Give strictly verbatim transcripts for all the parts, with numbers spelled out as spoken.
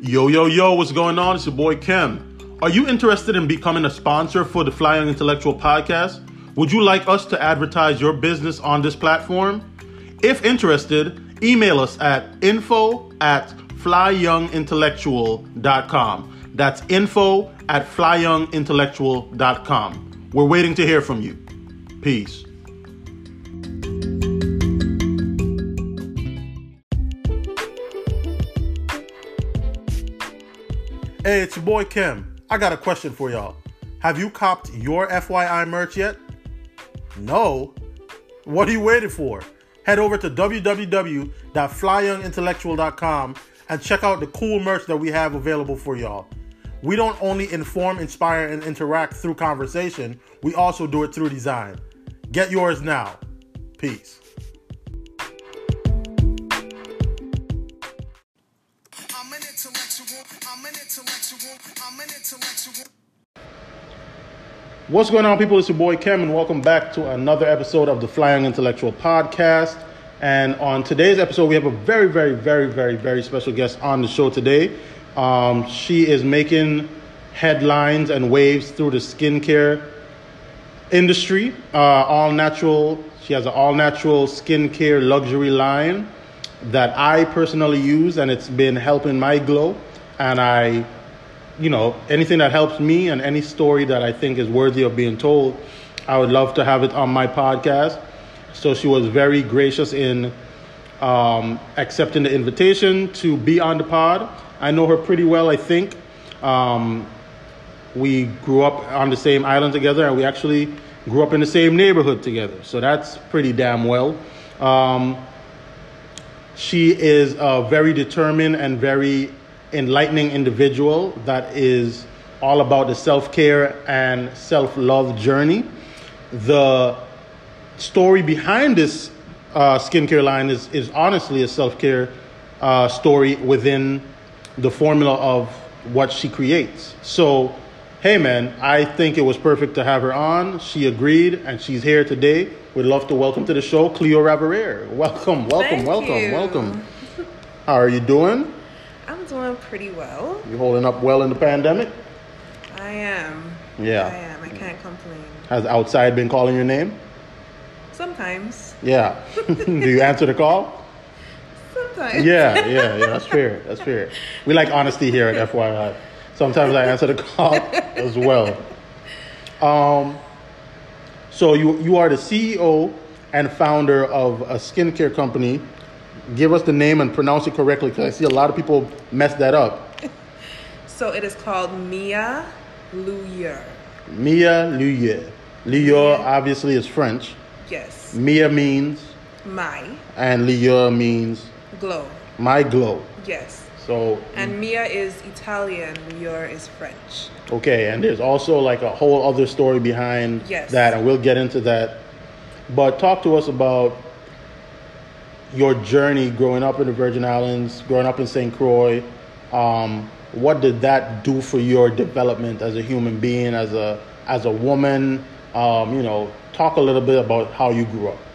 Yo, yo, yo, what's going on? It's your boy Kem. Are you interested in becoming a sponsor for the Fly Young Intellectual podcast? Would you like us to advertise your business on this platform? If interested, email us at info at fly young intellectual dot com. That's info at fly young intellectual dot com. We're waiting to hear from you. Peace. Hey, it's your boy Kem. I got a question for y'all. Have you copped your F Y I merch yet? No? What are you waiting for? Head over to w w w dot fly young intellectual dot com and check out the cool merch that we have available for y'all. We don't only inform, inspire, and interact through conversation, we also do it through design. Get yours now. Peace. I'm an intellectual. I'm an intellectual. I'm an intellectual. What's going on, people? It's your boy Kem, and welcome back to another episode of the Fly Young Intellectual podcast. And on today's episode, we have a very, very, very, very, very special guest on the show today. Um, she is making headlines and waves through the skincare industry. Uh, all natural. She has an all natural skincare luxury line that I personally use, and it's been helping my glow. And I, you know, anything that helps me and any story that I think is worthy of being told, I would love to have it on my podcast. So she was very gracious in um, accepting the invitation to be on the pod. I know her pretty well, I think. Um, we grew up on the same island together, and we actually grew up in the same neighborhood together. So that's pretty damn well. Um, she is a very determined and very enlightening individual that is all about the self-care and self-love journey. The story behind this uh, skincare line is, is honestly a self-care uh, story within the formula of what she creates. So, hey man, I think it was perfect to have her on. She agreed, and she's here today. We'd love to welcome to the show Cleo Raveriere. Welcome, welcome, Thank welcome, you. welcome. How are you doing? I'm doing pretty well. You holding up well in the pandemic? I am. Yeah. I am. I can't complain. Has outside been calling your name? Sometimes. Yeah. Do you answer the call? Sometimes. Yeah, yeah, yeah. That's fair. That's fair. We like honesty here at F Y I. Sometimes I answer the call as well. Um. So you you are the C E O and founder of a skincare company. Give us the name and pronounce it correctly, because I see a lot of people mess that up. So it is called Mia Luyer. Mia Luyer. Luyer obviously is French. Yes. Mia means My and Luyer means glow. my glow. Yes. So And Mia is Italian. Luyer is French. okay, and there's also like a whole other story behind Yes. that, and we'll get into that. But talk to us about your journey growing up in the Virgin Islands, growing up in Saint Croix. Um, what did that do for your development as a human being, as a as a woman? Um, you know, talk a little bit about how you grew up.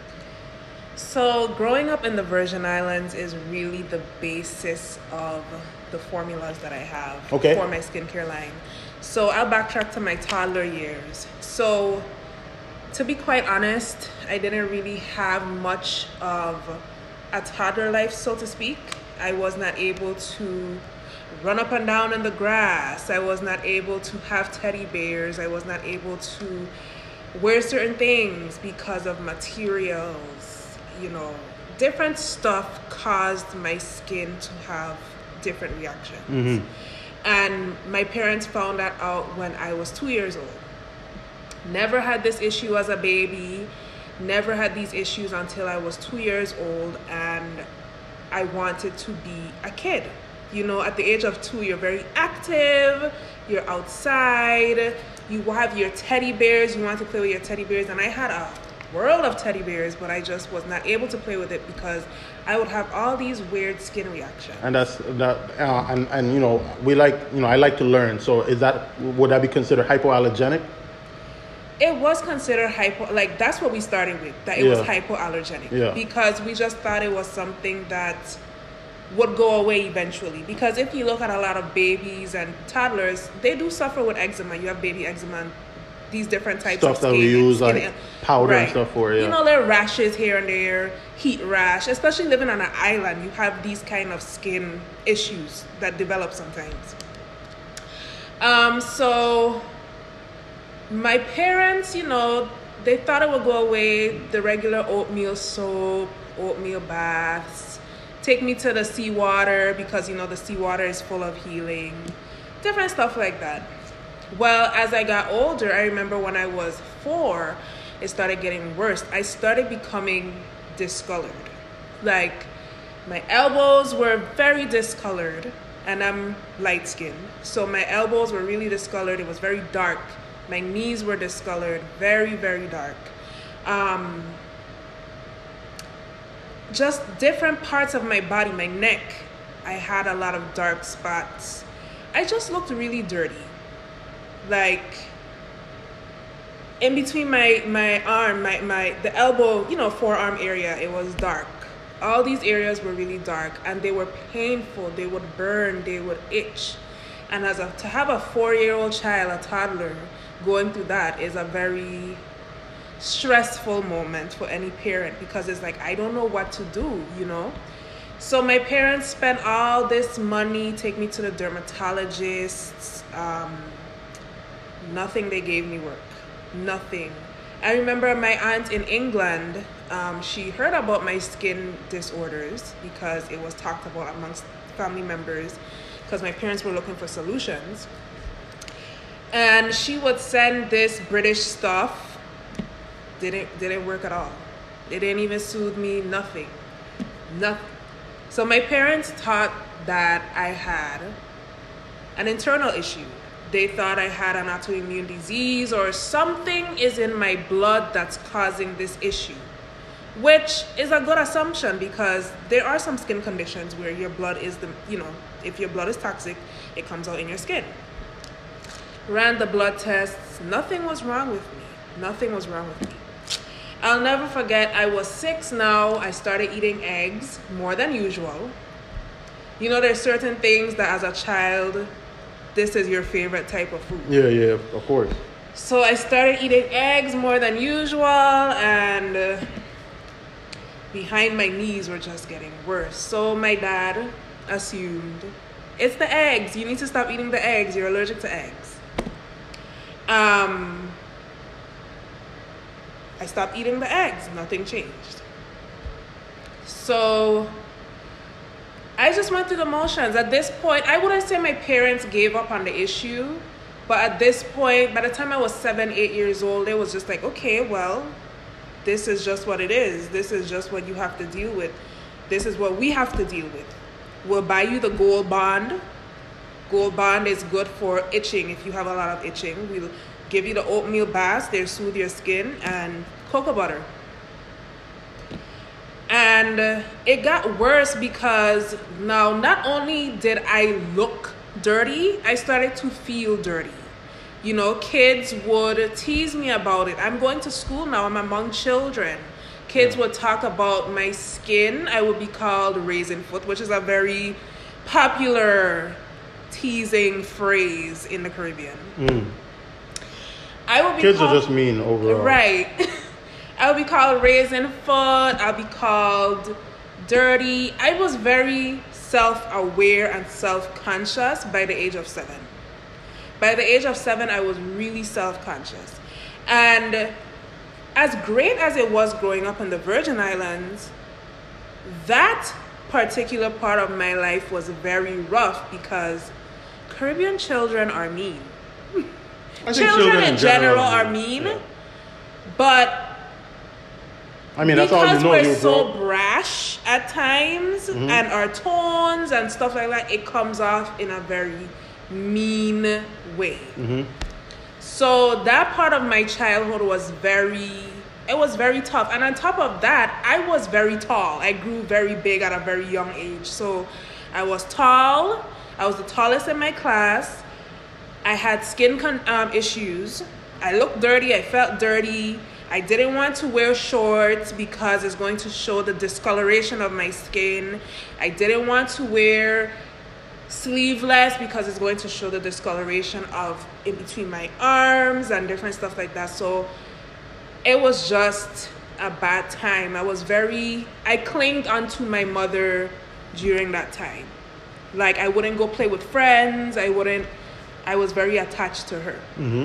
So growing up in the Virgin Islands is really the basis of the formulas that I have Okay. for my skincare line. So I'll backtrack to my toddler years. So to be quite honest, I didn't really have much of a toddler life, so to speak. I was not able to run up and down in the grass. I was not able to have teddy bears. I was not able to wear certain things because of materials. You know, different stuff caused my skin to have different reactions. Mm-hmm. And my parents found that out when I was two years old. Never had this issue as a baby, never had these issues until I was two years old, and I wanted to be a kid. You know, at the age of two, you're very active, you're outside, you have your teddy bears, you want to play with your teddy bears, and I had a world of teddy bears, but I just was not able to play with it because I would have all these weird skin reactions. And that's that, uh, and and you know, we like, you know, I like to learn. So is that, would that be considered hypoallergenic? It was considered hypo, like that's what we started with, that it Yeah. was hypoallergenic. Yeah. Because we just thought it was something that would go away eventually. Because if you look at a lot of babies and toddlers, they do suffer with eczema. You have baby eczema and these different types stuff of that skin, we use skin, like powder right. and stuff for, yeah. You know, there are rashes here and there, heat rash, especially living on an island, you have these kind of skin issues that develop sometimes. Um, so my parents, you know, they thought it would go away, the regular oatmeal soap, oatmeal baths, take me to the seawater because, you know, the seawater is full of healing, different stuff like that. Well, as I got older, I remember when I was four, it started getting worse. I started becoming discolored. Like, my elbows were very discolored, and I'm light skinned. So my elbows were really discolored. It was very dark. My knees were discolored, very, very dark. Um, just different parts of my body, my neck, I had a lot of dark spots. I just looked really dirty. Like, in between my, my arm, my, my the elbow, you know, forearm area, it was dark. All these areas were really dark, and they were painful. They would burn, they would itch. And as a, to have a four-year-old child, a toddler, going through that is a very stressful moment for any parent, because it's like, I don't know what to do, you know? So my parents spent all this money, take me to the dermatologists. Um, nothing they gave me work. Nothing. I remember my aunt in England, um, she heard about my skin disorders because it was talked about amongst family members, because my parents were looking for solutions. And she would send this British stuff. Didn't didn't work at all. It didn't even soothe me, nothing. Nothing. So my parents thought that I had an internal issue. They thought I had an autoimmune disease or something is in my blood that's causing this issue, which is a good assumption because there are some skin conditions where your blood is the, you know, if your blood is toxic, it comes out in your skin. Ran the blood tests, nothing was wrong with me. Nothing was wrong with me. I'll never forget, I was six now, I started eating eggs more than usual. You know, there's certain things that as a child, this is your favorite type of food. Yeah, yeah, of course. So I started eating eggs more than usual, and uh, behind my knees were just getting worse. So my dad assumed, it's the eggs, you need to stop eating the eggs, you're allergic to eggs. Um, I stopped eating the eggs, nothing changed. So I just went through the motions. At this point, I wouldn't say my parents gave up on the issue, but at this point, by the time I was seven, eight years old, it was just like, okay, well, this is just what it is. This is just what you have to deal with. This is what we have to deal with. We'll buy you the Gold Bond. Gold Bond is good for itching if you have a lot of itching. We'll give you the oatmeal baths. They'll soothe your skin, and cocoa butter. And uh, it got worse because now not only did I look dirty, I started to feel dirty. You know, kids would tease me about it. I'm going to school now, I'm among children. Kids would talk about my skin. I would be called raisin foot, which is a very popular teasing phrase in the Caribbean. Mm. I would be Kids called, are just mean overall. Right. I'll be called raisin foot. I'll be called dirty. I was very self-aware and self-conscious by the age of seven. By the age of seven, I was really self-conscious. And as great as it was growing up in the Virgin Islands, that particular part of my life was very rough because Caribbean children are mean. I think children, children in general are mean, yeah. but I mean, that's all you because know. we're You so grow. brash at times, Mhm. and our tones and stuff like that, it comes off in a very mean way. Mm-hmm. So that part of my childhood was very, it was very tough. And on top of that, I was very tall. I grew very big at a very young age. So I was tall. I was the tallest in my class. I had skin con- um, issues. I looked dirty. I felt dirty. I didn't want to wear shorts because it's going to show the discoloration of my skin. I didn't want to wear sleeveless because it's going to show the discoloration of in between my arms and different stuff like that. So it was just a bad time. I was very, I clinged onto my mother during that time. Like, I wouldn't go play with friends. I wouldn't, I was very attached to her. Mm-hmm.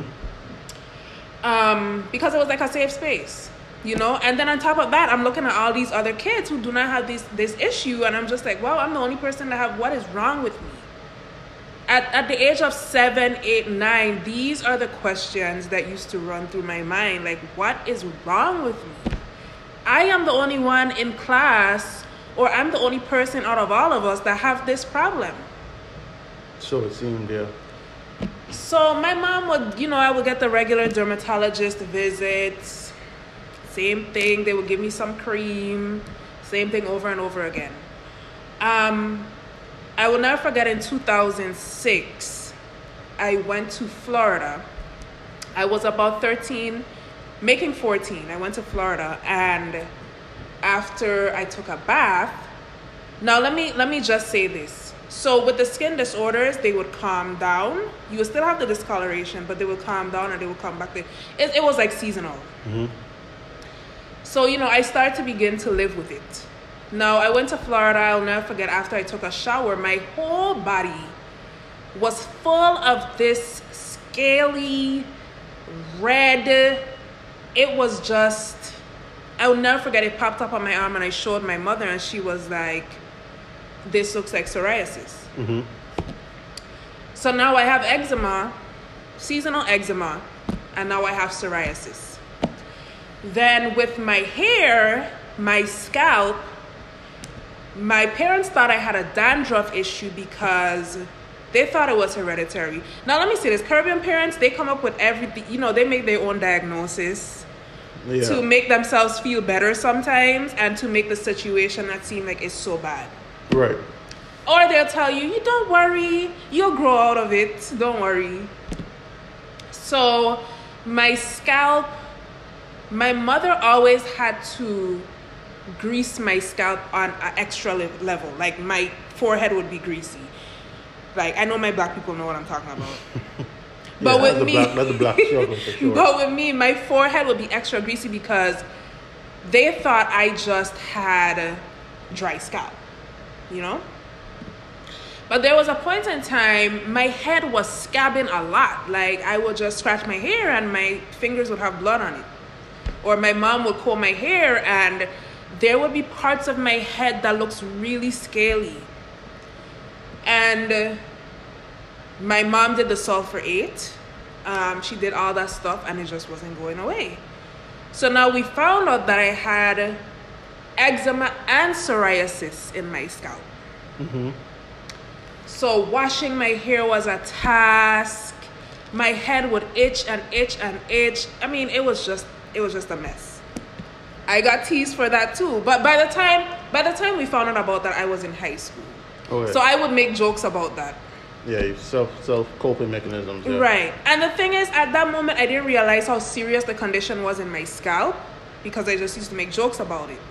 Um, because it was like a safe space, you know? And then on top of that, I'm looking at all these other kids who do not have this, this issue. And I'm just like, wow, I'm the only person that have, what is wrong with me? At, at the age of seven, eight, nine, these are the questions that used to run through my mind. Like, what is wrong with me? I am the only one in class, or I'm the only person out of all of us that have this problem. So it seemed, yeah. So my mom would, you know, I would get the regular dermatologist visits. Same thing. They would give me some cream. Same thing over and over again. Um, I will never forget in two thousand six, I went to Florida. I was about thirteen, making fourteen. I went to Florida, and after I took a bath, now let me let me just say this. So with the skin disorders, they would calm down. You would still have the discoloration, but they would calm down and they would come back. It, it was like seasonal. Mm-hmm. So, you know, I started to begin to live with it. Now, I went to Florida. I'll never forget, after I took a shower, my whole body was full of this scaly, red. It was just, I will never forget, it popped up on my arm and I showed my mother and she was like, this looks like psoriasis. Mm-hmm. So now I have eczema, seasonal eczema, and now I have psoriasis. Then with my hair, my scalp, my parents thought I had a dandruff issue because they thought it was hereditary. Now let me say this, Caribbean parents, they come up with everything, you know, they make their own diagnosis yeah. to make themselves feel better sometimes and to make the situation not seem like it's so bad. Right. Or they'll tell you, you don't worry, you'll grow out of it, don't worry. So my scalp, my mother always had to grease my scalp on an extra level. Like my forehead would be greasy. Like, I know my black people know what I'm talking about. But yeah, with me, black, that's the black struggle for sure. But with me, my forehead would be extra greasy because they thought I just had dry scalp. You know? But there was a point in time, my head was scabbing a lot. Like, I would just scratch my hair and my fingers would have blood on it. Or my mom would comb my hair and there would be parts of my head that looks really scaly. And uh, my mom did the sulfur eight. Um, she did all that stuff and it just wasn't going away. So now we found out that I had eczema and psoriasis in my scalp. Mm-hmm. So washing my hair was a task. My head would itch and itch and itch. I mean, it was just it was just a mess. I got teased for that too. But by the time by the time we found out about that, I was in high school. Okay. So I would make jokes about that. Yeah, self self coping mechanisms. Yeah. Right. And the thing is, at that moment, I didn't realize how serious the condition was in my scalp because I just used to make jokes about it.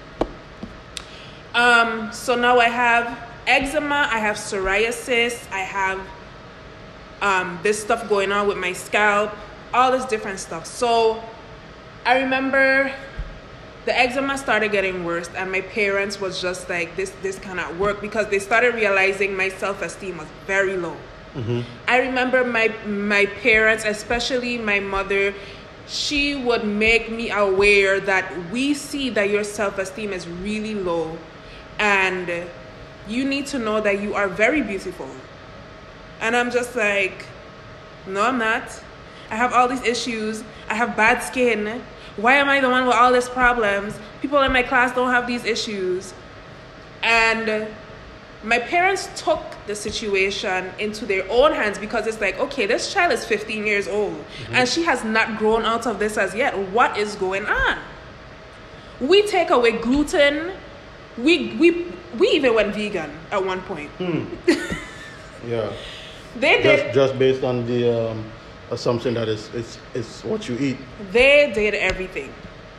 Um, so now I have eczema, I have psoriasis, I have um, this stuff going on with my scalp, all this different stuff. So I remember the eczema started getting worse and my parents was just like, this, this cannot work because they started realizing my self-esteem was very low. Mm-hmm. I remember my, my parents, especially my mother, she would make me aware that we see that your self-esteem is really low. And you need to know that you are very beautiful. And I'm just like, no, I'm not. I have all these issues. I have bad skin. Why am I the one with all these problems? People in my class don't have these issues. And my parents took the situation into their own hands because it's like, okay, this child is fifteen years old mm-hmm. and she has not grown out of this as yet. What is going on? We take away gluten. We we we even went vegan at one point. Hmm. Yeah. They just, did just based on the um, assumption that it's, it's it's what you eat. They did everything.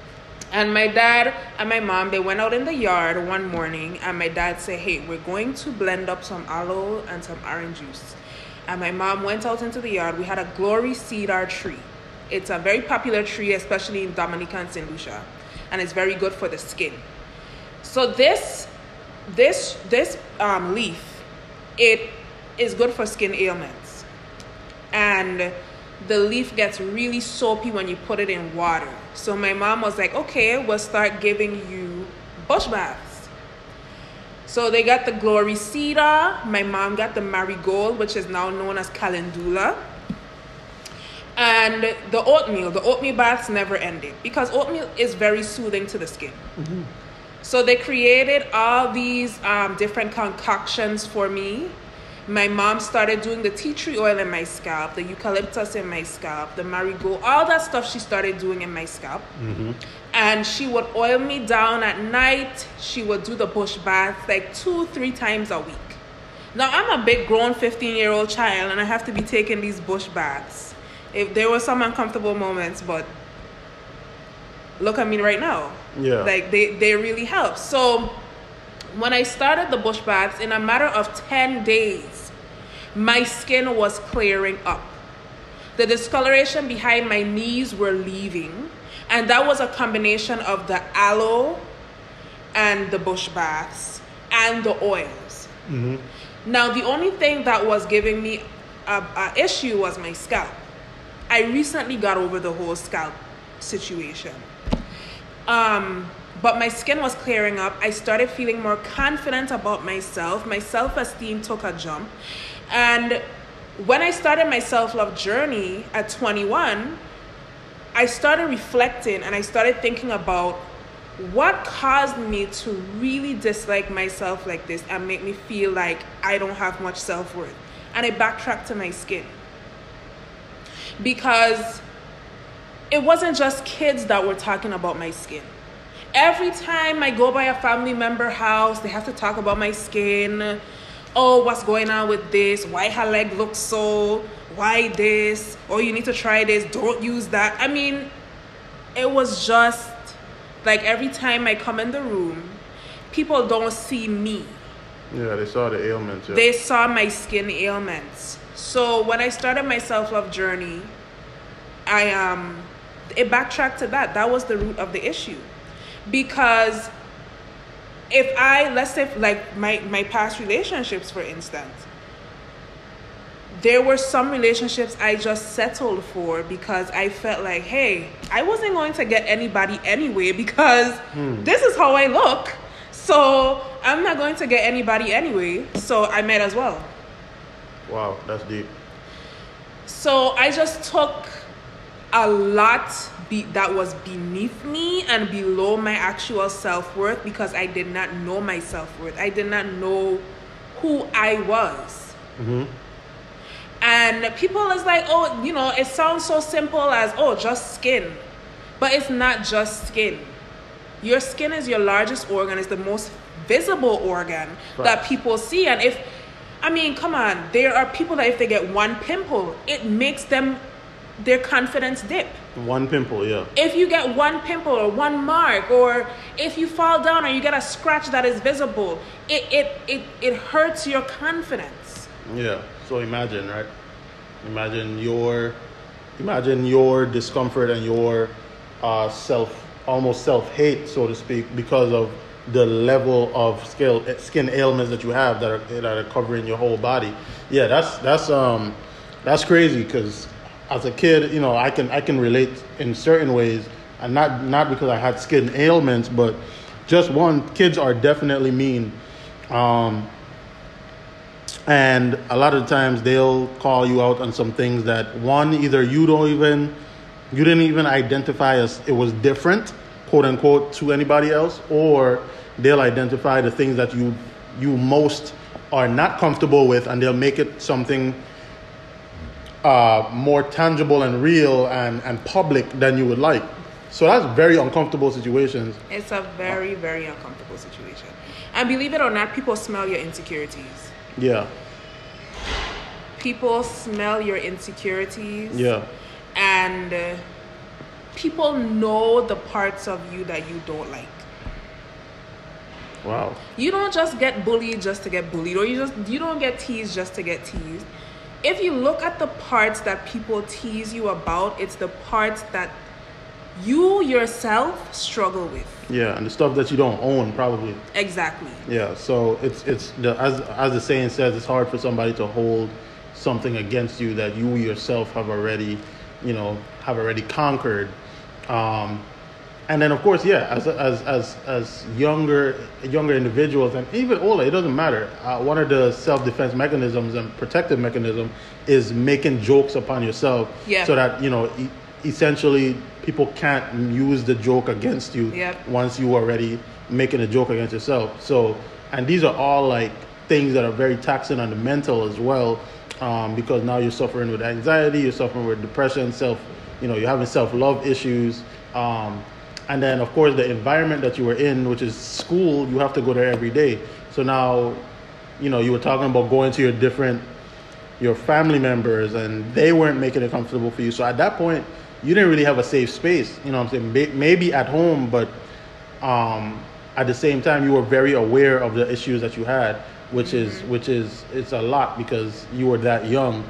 And my dad and my mom, they went out in the yard one morning, and my dad said, hey, we're going to blend up some aloe and some orange juice. And my mom went out into the yard. We had a glory cedar tree. It's a very popular tree, especially in Dominica and Saint Lucia, and it's very good for the skin. So this this this um, leaf, it is good for skin ailments, and the leaf gets really soapy when you put it in water. So my mom was like, okay, we'll start giving you bush baths. So they got the glory cedar. My mom got the marigold, which is now known as calendula. And the oatmeal. The oatmeal baths never ended because oatmeal is very soothing to the skin. Mm-hmm. So they created all these um, different concoctions for me. My mom started doing the tea tree oil in my scalp, the eucalyptus in my scalp, the marigold, all that stuff she started doing in my scalp. Mm-hmm. And she would oil me down at night. She would do the bush bath like two, three times a week. Now, I'm a big grown fifteen-year-old child, and I have to be taking these bush baths. If there were some uncomfortable moments, but look at me right now. Yeah. Like, they, they really help. So when I started the bush baths, in a matter of ten days, my skin was clearing up. The discoloration behind my knees were leaving. And that was a combination of the aloe and the bush baths and the oils. Mm-hmm. Now, the only thing that was giving me a, a issue was my scalp. I recently got over the whole scalp situation. Um... But my skin was clearing up. I started feeling more confident about myself. My self-esteem took a jump. And when I started my self-love journey at twenty-one, I started reflecting and I started thinking about what caused me to really dislike myself like this and make me feel like I don't have much self-worth. And I backtracked to my skin. Because it wasn't just kids that were talking about my skin. Every time I go by a family member house, they have to talk about my skin. Oh, what's going on with this? Why her leg looks so? Why this? Oh, you need to try this. Don't use that. I mean, it was just like every time I come in the room, people don't see me. Yeah, they saw the ailments. Yeah. They saw my skin ailments. So when I started my self-love journey, I um, it backtracked to that. That was the root of the issue. Because if I, let's say, like my, my past relationships, for instance, there were some relationships I just settled for because I felt like, hey, I wasn't going to get anybody anyway because hmm. this is how I look. So I'm not going to get anybody anyway. So I might as well. Wow, that's deep. So I just took a lot be, that was beneath me and below my actual self-worth because I did not know my self-worth. I did not know who I was. Mm-hmm. And people is like, oh, you know, it sounds so simple as, oh, just skin. But it's not just skin. Your skin is your largest organ. It's the most visible organ right. that people see. And if, I mean, come on, there are people that if they get one pimple, it makes them, their confidence dip. One pimple, yeah. If you get one pimple or one mark, or if you fall down or you get a scratch that is visible, it it it, it hurts your confidence. Yeah. So imagine, right? Imagine your imagine your discomfort and your uh, self almost self-hate, so to speak, because of the level of skill, skin ailments that you have that are that are covering your whole body. Yeah, that's that's um that's crazy because as a kid, you know, I can I can relate in certain ways, and not not because I had skin ailments, but just one, kids are definitely mean, um, and a lot of times they'll call you out on some things that one, either you don't even you didn't even identify as it was different, quote unquote, to anybody else, or they'll identify the things that you you most are not comfortable with, and they'll make it something Uh, more tangible and real and, and public than you would like. So that's very uncomfortable situations. It's a very, very uncomfortable situation. And believe it or not, people smell your insecurities. Yeah. People smell your insecurities. Yeah. And uh, people know the parts of you that you don't like. Wow. You don't just get bullied just to get bullied, or you just you don't get teased just to get teased. If you look at the parts that people tease you about, it's the parts that you yourself struggle with. Yeah, and the stuff that you don't own, probably. Exactly. Yeah, so it's it's the as as the saying says, it's hard for somebody to hold something against you that you yourself have already, you know, have already conquered. Um, and then of course, yeah, as as as as younger younger individuals and even older, it doesn't matter. Uh, one of the self-defense mechanisms and protective mechanism is making jokes upon yourself, yeah. so that you know. E- essentially people can't use the joke against you yep. once you already making a joke against yourself. So, and these are all like things that are very taxing on the mental as well, um, because now you're suffering with anxiety, you're suffering with depression, self, you know, you're having self-love issues. Um, and then of course the environment that you were in, which is school, you have to go there every day. So now, you know, you were talking about going to your different, your family members, and they weren't making it comfortable for you. So at that point, you didn't really have a safe space, you know what I'm saying? Maybe at home, but um, at the same time, you were very aware of the issues that you had, which mm-hmm. is which is it's a lot because you were that young.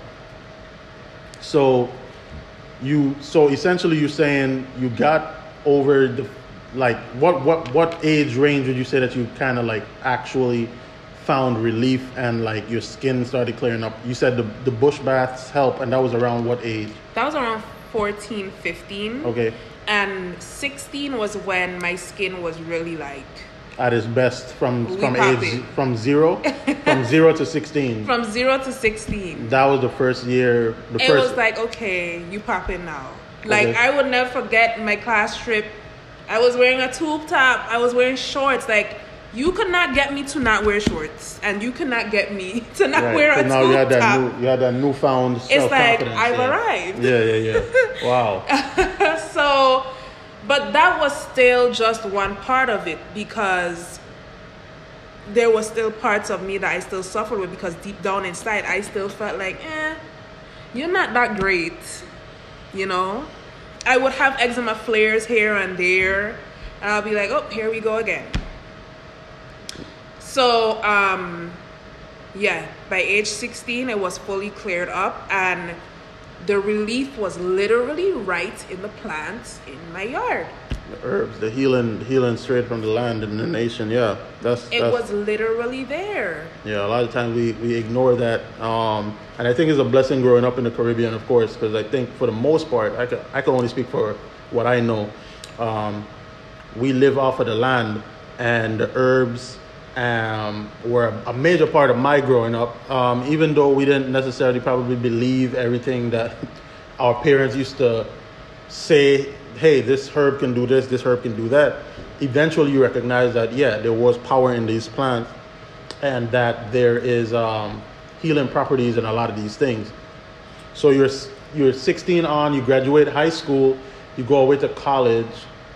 So you so essentially you're saying you got over the like what what what age range would you say that you kind of like actually found relief and like your skin started clearing up? You said the the bush baths help, and that was around what age? That was around fourteen, fifteen. Okay. And sixteen was when my skin was really like at its best, from we from pop age it. from zero from zero to sixteen. From zero to sixteen. That was the first year. The it first. was like, okay, you popping now. Like Okay. I would never forget my class trip. I was wearing a tube top. I was wearing shorts. Like you could not get me to not wear shorts, and you could not get me to not Right. wear So a now tube you had that top. new, you had that newfound It's like self-confidence. I've yeah. arrived. Yeah, yeah, yeah. Wow. So, but that was still just one part of it, because there was still parts of me that I still suffered with, because deep down inside I still felt like, eh, you're not that great, you know? I would have eczema flares here and there, and I'll be like, oh, here we go again. So, um, yeah, by age sixteen, it was fully cleared up, and the relief was literally right in the plants in my yard. The herbs, the healing, healing straight from the land and the nation. Yeah, that's. It that's, was literally there. Yeah, a lot of times we, we ignore that, um, and I think it's a blessing growing up in the Caribbean, of course, because I think for the most part, I can I can only speak for what I know. Um, we live off of the land, and the herbs um, were a major part of my growing up. Um, even though we didn't necessarily probably believe everything that our parents used to say, hey, this herb can do this, this herb can do that. Eventually you recognize that, yeah, there was power in these plants, and that there is um, healing properties in a lot of these things. So you're you're sixteen on, you graduate high school, you go away to college.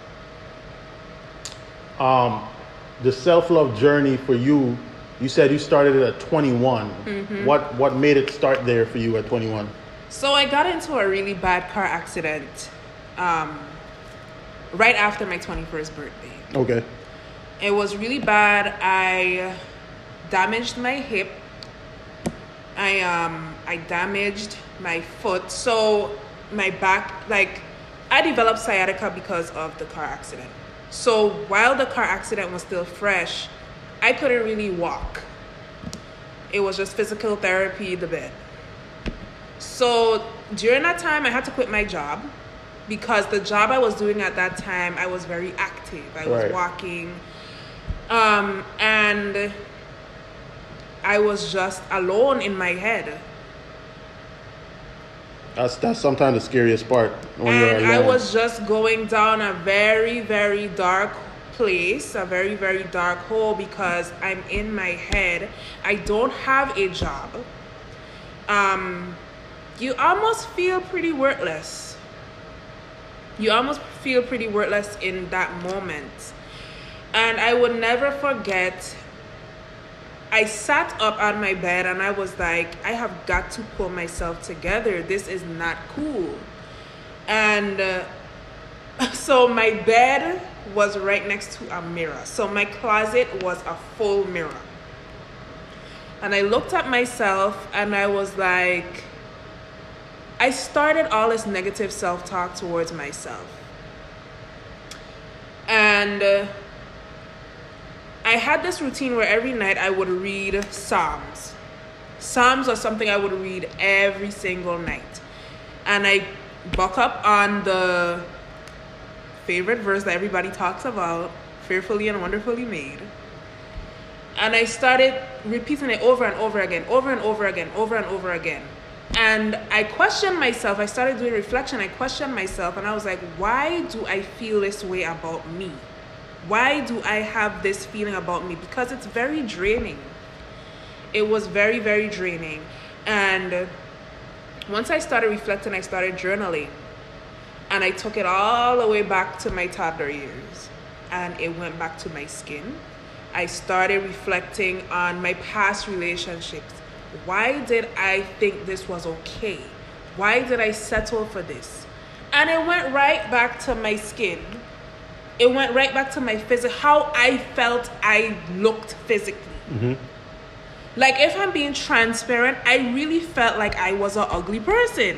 Um, the self-love journey for you, you said you started it at twenty-one. Mm-hmm. What what made it start there for you at twenty-one? So I got into a really bad car accident um, right after my twenty-first birthday. Okay. It was really bad. I damaged my hip. I um I damaged my foot. So my back, like, I developed sciatica because of the car accident. So while the car accident was still fresh, I couldn't really walk. It was just physical therapy, the bed. So during that time, I had to quit my job, because the job I was doing at that time, I was very active. I was Right. walking. Um, and I was just alone in my head. That's that's sometimes the scariest part when you're And alone. I was just going down a very, very dark place, a very, very dark hole, because I'm in my head. I don't have a job. Um, you almost feel pretty worthless. You almost feel pretty worthless in that moment. And I would never forget, I sat up on my bed and I was like, I have got to pull myself together. This is not cool. And uh, So my bed was right next to a mirror. So my closet was a full mirror. And I looked at myself and I was like, I started all this negative self-talk towards myself. And uh, I had this routine where every night I would read Psalms. Psalms are something I would read every single night. And I buck up on the favorite verse that everybody talks about, fearfully and wonderfully made. And I started repeating it over and over again, over and over again, over and over again. And I questioned myself. I started doing reflection. I questioned myself and I was like, why do I feel this way about me? Why do I have this feeling about me? Because it's very draining. It was very, very draining. And once I started reflecting, I started journaling. And I took it all the way back to my toddler years. And it went back to my skin. I started reflecting on my past relationships. Why did I think this was okay? Why did I settle for this? And it went right back to my skin. It went right back to my physical, how I felt I looked physically. Mm-hmm. Like, if I'm being transparent, I really felt like I was an ugly person.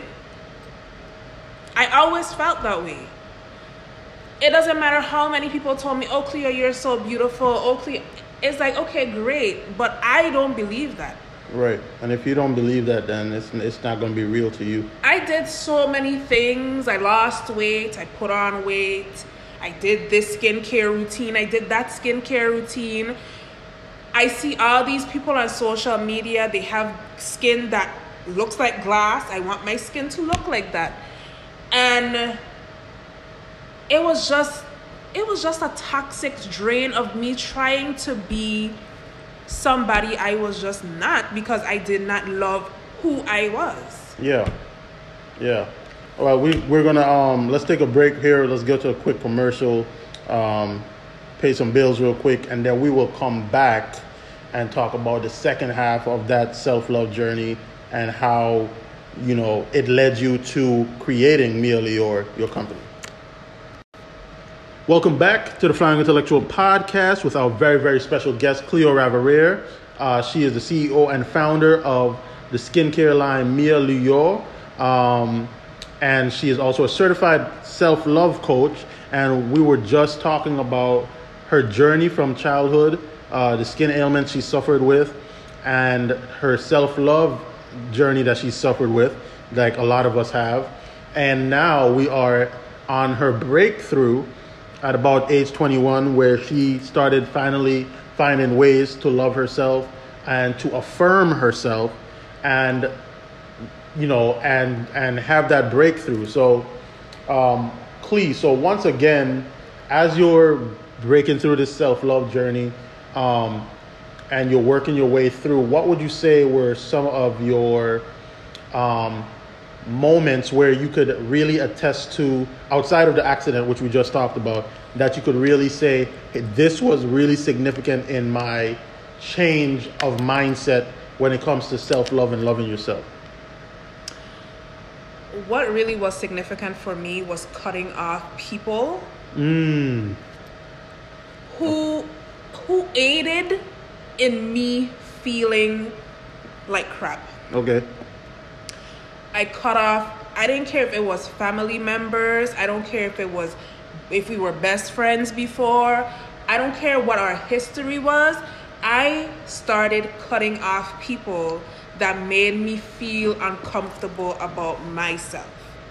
I always felt that way. It doesn't matter how many people told me, oh, Cleo, you're so beautiful. Oh, Cleo. It's like, okay, great. But I don't believe that. Right. And if you don't believe that, then it's it's not going to be real to you. I did so many things. I lost weight. I put on weight. I did this skincare routine. I did that skincare routine. I see all these people on social media. They have skin that looks like glass. I want my skin to look like that. And it was just, it was just a toxic drain of me trying to be somebody I was just not, because I did not love who I was. Yeah. Yeah. All right, we, we're going to, um, let's take a break here. Let's go to a quick commercial, um, pay some bills real quick, and then we will come back and talk about the second half of that self-love journey and how, you know, it led you to creating Mia Lior, your company. Welcome back to the Flying Intellectual Podcast with our very, very special guest, Cleo Ravarier. Uh, she is the C E O and founder of the skincare line Mia Lior. Um, and she is also a certified self-love coach. And we were just talking about her journey from childhood, uh, the skin ailments she suffered with, and her self-love journey that she suffered with, like a lot of us have. And now we are on her breakthrough at about age twenty-one, where she started finally finding ways to love herself and to affirm herself and, you know, and and have that breakthrough. So, um, Clee, so once again, as you're breaking through this self-love journey, um, and you're working your way through, what would you say were some of your um, moments where you could really attest to, outside of the accident, which we just talked about, that you could really say, hey, this was really significant in my change of mindset when it comes to self-love and loving yourself? What really was significant for me was cutting off people Mm. who who aided in me feeling like crap. Okay. I cut off, I didn't care if it was family members. I don't care if it was, if we were best friends before. I don't care what our history was. I started cutting off people that made me feel uncomfortable about myself.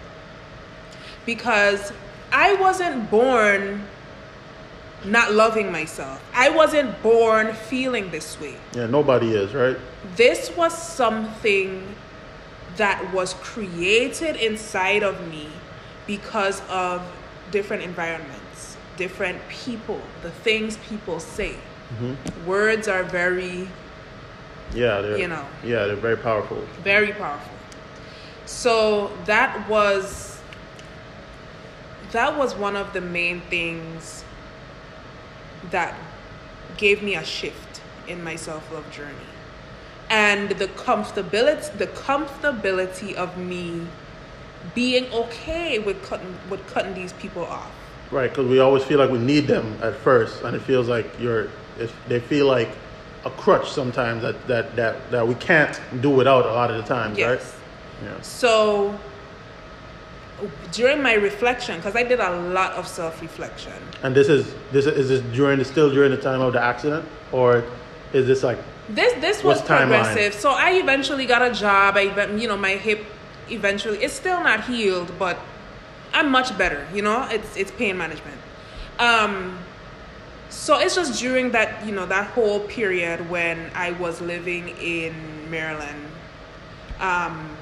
Because I wasn't born not loving myself. I wasn't born feeling this way. Yeah, nobody is, right? This was something that was created inside of me because of different environments, different people, the things people say. Mm-hmm. Words are very, yeah, they're, you know, yeah, they're very powerful. Very powerful. So that was that was one of the main things that gave me a shift in my self-love journey. And the comfortability, the comfortability of me being okay with cutting with cutting these people off. Right, because we always feel like we need them at first, and it feels like you're. If they feel like a crutch sometimes that that that that we can't do without a lot of the times, Yes. right? Yeah. So during my reflection, because I did a lot of self-reflection. And this is this is this during the still during the time of the accident, or is this like This this was what's timeline? progressive. So I eventually got a job. I even- you know my hip eventually it's still not healed, but I'm much better. You know, it's it's pain management. Um, so it's just during that you know that whole period when I was living in Maryland, um,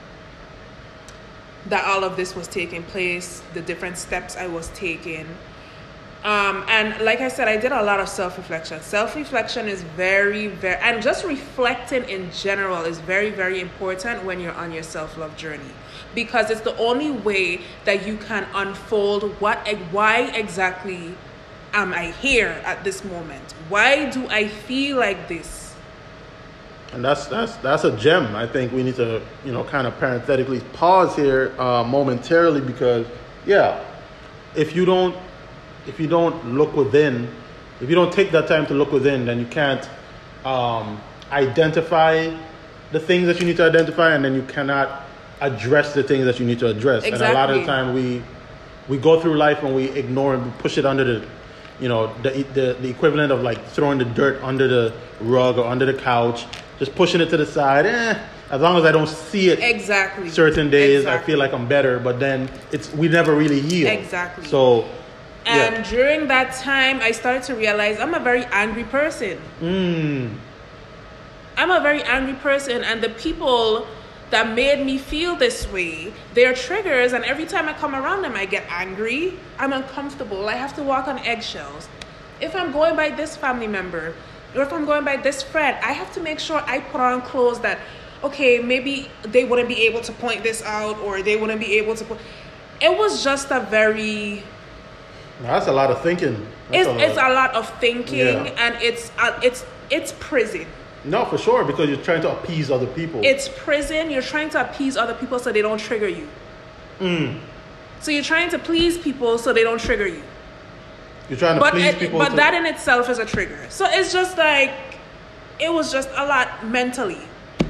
that all of this was taking place, the different steps I was taking. Um, and like I said, I did a lot of self-reflection. Self-reflection is very, very, and just reflecting in general is very, very important when you're on your self-love journey, because it's the only way that you can unfold what, why exactly am I here at this moment? Why do I feel like this? And that's that's that's a gem. I think we need to, you know, kind of parenthetically pause here uh, momentarily, because, yeah, if you don't if you don't look within, if you don't take that time to look within, then you can't um, identify the things that you need to identify, and then you cannot address the things that you need to address. Exactly. And a lot of the time we we go through life and we ignore and we push it under the, you know, the, the the equivalent of like throwing the dirt under the rug or under the couch, just pushing it to the side. Eh, as long as I don't see it Exactly. certain days, Exactly. I feel like I'm better. But then it's we never really heal. Exactly. So, And yeah. during that time, I started to realize I'm a very angry person. Mm. I'm a very angry person, and the people that made me feel this way, they're triggers, and every time I come around them, I get angry. I'm uncomfortable. I have to walk on eggshells. If I'm going by this family member, or if I'm going by this friend, I have to make sure I put on clothes that, okay, maybe they wouldn't be able to point this out, or they wouldn't be able to put... It was just a very... That's a lot of thinking. That's It's a lot. it's a lot of thinking, Yeah. and it's uh, it's it's prison. No, for sure, because you're trying to appease other people. It's prison. You're trying to appease other people so they don't trigger you. Mm. So you're trying to please people so they don't trigger you. You're trying to But please it, people. but to, that in itself is a trigger. So it's just like it was just a lot mentally.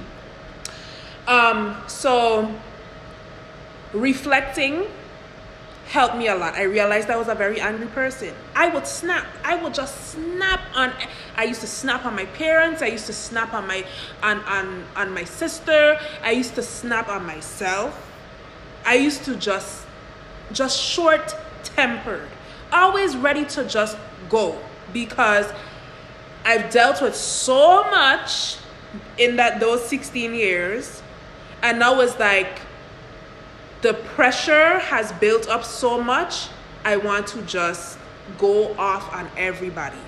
Um. So reflecting helped me a lot. I realized I was a very angry person. I would snap. I would just snap on. I used to snap on my parents. I used to snap on my on on on my sister. I used to snap on myself. I used to just just short tempered, always ready to just go, because I've dealt with so much in that those sixteen years, and now it's like the pressure has built up so much, I want to just go off on everybody.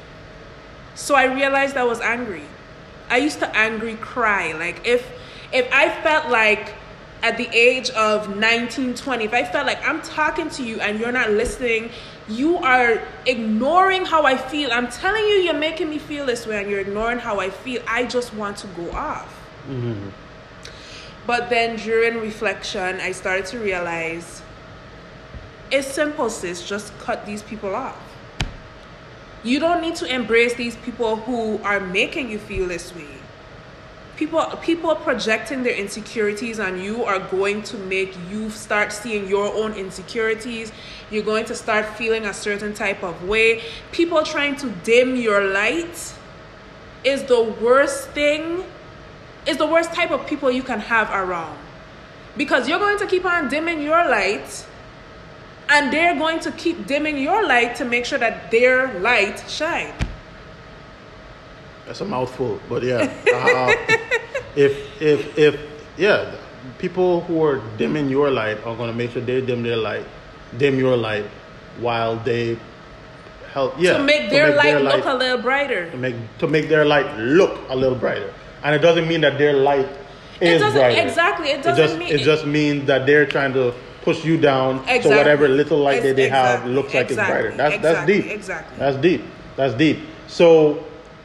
So I realized I was angry. I used to angry cry. Like if if I felt like at the age of nineteen, twenty, if I felt like I'm talking to you and you're not listening, you are ignoring how I feel. I'm telling you, you're making me feel this way and you're ignoring how I feel. I just want to go off. Mm-hmm. But then during reflection, I started to realize it's simple, sis. Just cut these people off. You don't need to embrace these people who are making you feel this way. People, people projecting their insecurities on you are going to make you start seeing your own insecurities. You're going to start feeling a certain type of way. People trying to dim your light is the worst thing. Is the worst type of people you can have around, because you're going to keep on dimming your light, and they're going to keep dimming your light to make sure that their light shine. That's a mouthful, but yeah. Uh, if if if yeah, people who are dimming your light are going to make sure they dim their light, dim your light, while they help. Yeah, to make their, to make light, their light look a little brighter. To make to make their light look a little brighter. And it doesn't mean that their light is it brighter. Exactly. It doesn't it just, mean it just means that they're trying to push you down, exactly. so whatever little light it's, that they exactly. have looks like exactly. it's brighter. That's exactly. that's deep. Exactly. That's deep. That's deep. So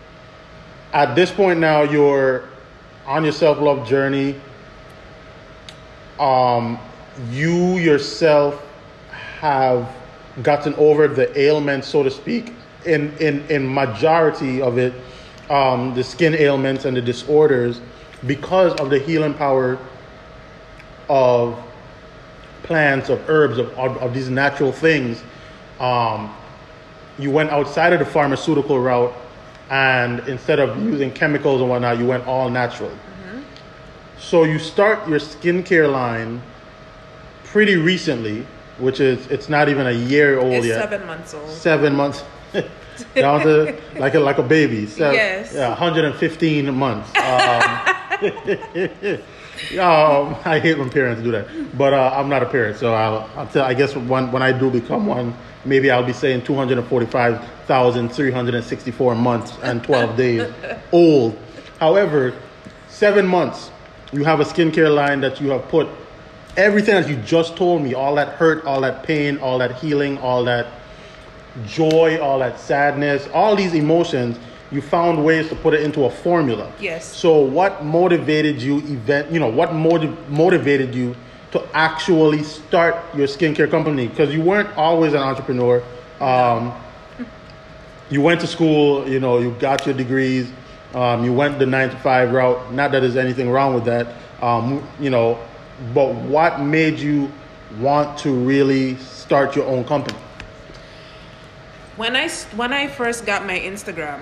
at this point now, you're on your self-love journey. Um, you yourself have gotten over the ailment, so to speak, in, in, in majority of it, um, the skin ailments and the disorders, because of the healing power of plants, of herbs, of, of, of these natural things. Um, you went outside of the pharmaceutical route, and instead of using chemicals and whatnot, you went all natural. Mm-hmm. So you start your skincare line pretty recently, which is, it's not even a year old it's yet. Seven months old. Seven months. Down to like a, like a baby. So, yes. Yeah, one hundred fifteen months. Um, um, I hate when parents do that, but uh, I'm not a parent, so I'll, I'll tell. I guess when when I do become one, maybe I'll be saying two hundred forty-five thousand three hundred sixty-four months and twelve days old. However, seven months, you have a skincare line that you have put everything that you just told me, all that hurt, all that pain, all that healing, all that joy, all that sadness, all these emotions, you found ways to put it into a formula. Yes. So what motivated you event, you know, what motiv- motivated you to actually start your skincare company? Because you weren't always an entrepreneur. Um, you went to school, you know, you got your degrees, um, you went the nine to five route. Not that there's anything wrong with that, um, you know, but what made you want to really start your own company? When I, when I first got my Instagram,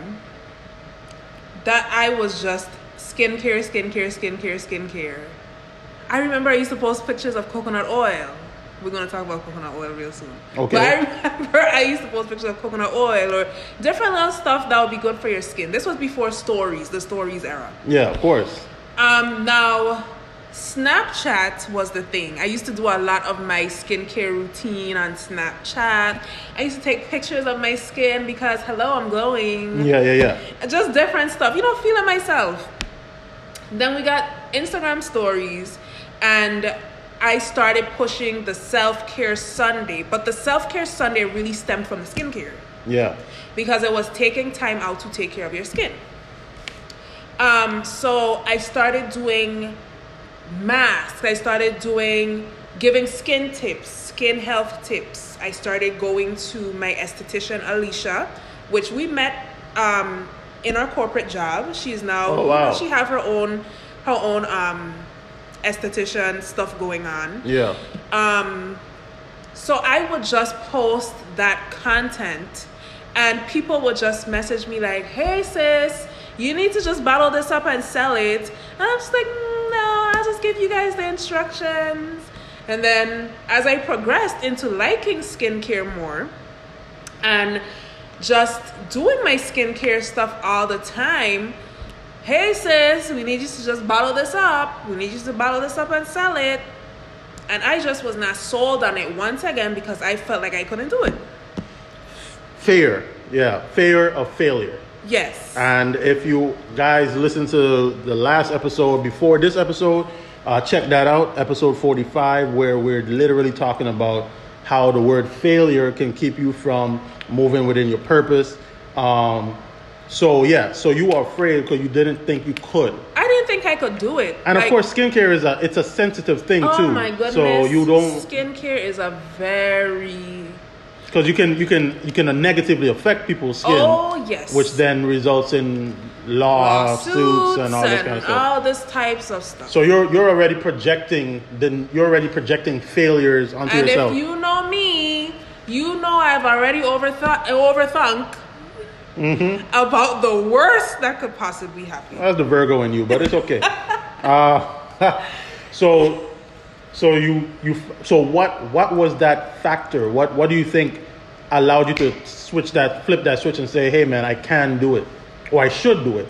that I was just skincare, skincare, skincare, skincare. I remember I used to post pictures of coconut oil. We're going to talk about coconut oil real soon. Okay. But I remember I used to post pictures of coconut oil or different little stuff that would be good for your skin. This was before stories, the stories era. Yeah, of course. Um, now, Snapchat was the thing. I used to do a lot of my skincare routine on Snapchat. I used to take pictures of my skin because, hello, I'm glowing. Yeah, yeah, yeah. Just different stuff, you know, feeling myself. Then we got Instagram stories, and I started pushing the self-care Sunday. But the self-care Sunday really stemmed from the skincare. Yeah. Because it was taking time out to take care of your skin. Um, so I started doing masks. I started doing giving skin tips, skin health tips. I started going to my esthetician Alicia, which we met um, in our corporate job. She's now oh, wow. she have her own her own um, esthetician stuff going on. Yeah. Um, so I would just post that content, and people would just message me like, "Hey sis, you need to just bottle this up and sell it." And I'm just like, no, I'll just give you guys the instructions. And then as I progressed into liking skincare more and just doing my skincare stuff all the time, hey sis, we need you to just bottle this up. We need you to bottle this up and sell it. And I just was not sold on it once again because I felt like I couldn't do it. Fear. Yeah. Fear of failure. Yes. And if you guys listen to the last episode before this episode, uh, check that out, episode forty-five, where we're literally talking about how the word failure can keep you from moving within your purpose. Um, so yeah, so you were afraid because you didn't think you could. I didn't think I could do it. And like, of course, skincare is a it's a sensitive thing oh too. Oh my goodness. So you don't skincare is a very Because you can you can you can negatively affect people's skin. Oh yes. Which then results in lawsuits Lawsuits and all this and kind of stuff. all this types of stuff. So you're you're already projecting then you're already projecting failures onto and yourself. And if you know me, you know I've already overthought overthunk mm-hmm. about the worst that could possibly happen. That's the Virgo in you, but it's okay. uh, so. So you, you so what what was that factor? What what do you think allowed you to switch that flip that switch and say, hey man, I can do it, or I should do it?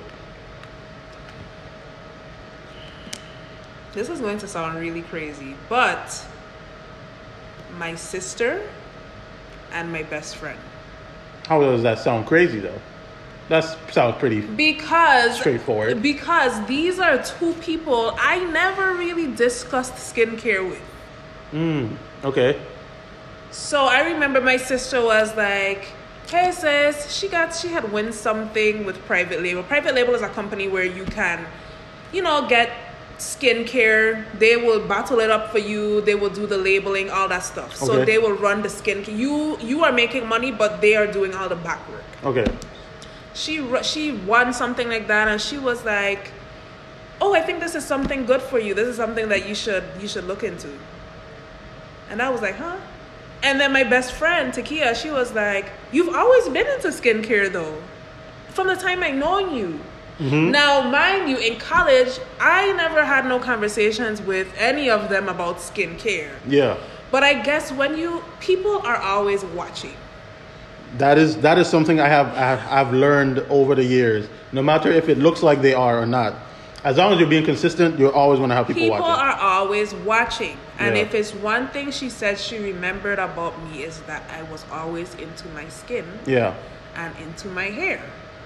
This is going to sound really crazy, but my sister and my best friend. How does that sound crazy though? That sounds pretty because straightforward. Because these are two people I never really discussed skincare with. Mm, okay. So I remember my sister was like, hey sis, she got she had won something with Private Label. Private Label is a company where you can, you know, get skincare. They will bottle it up for you. They will do the labeling, all that stuff. So Okay. they will run the skincare. You you are making money, but they are doing all the back work. Okay. She ru- she won something like that, and she was like, "Oh, I think this is something good for you. This is something that you should you should look into." And I was like, "Huh?" And then my best friend Takia, she was like, "You've always been into skincare, though, from the time I known you." Mm-hmm. Now, mind you, in college, I never had no conversations with any of them about skincare. Yeah. But I guess when you people are always watching. That is that is something I have I have I've learned over the years. No matter if it looks like they are or not, as long as you're being consistent, you're always going to have people, People watching. are always watching. And Yeah. if it's one thing she said she remembered about me is that I was always into my skin Yeah. and into my hair.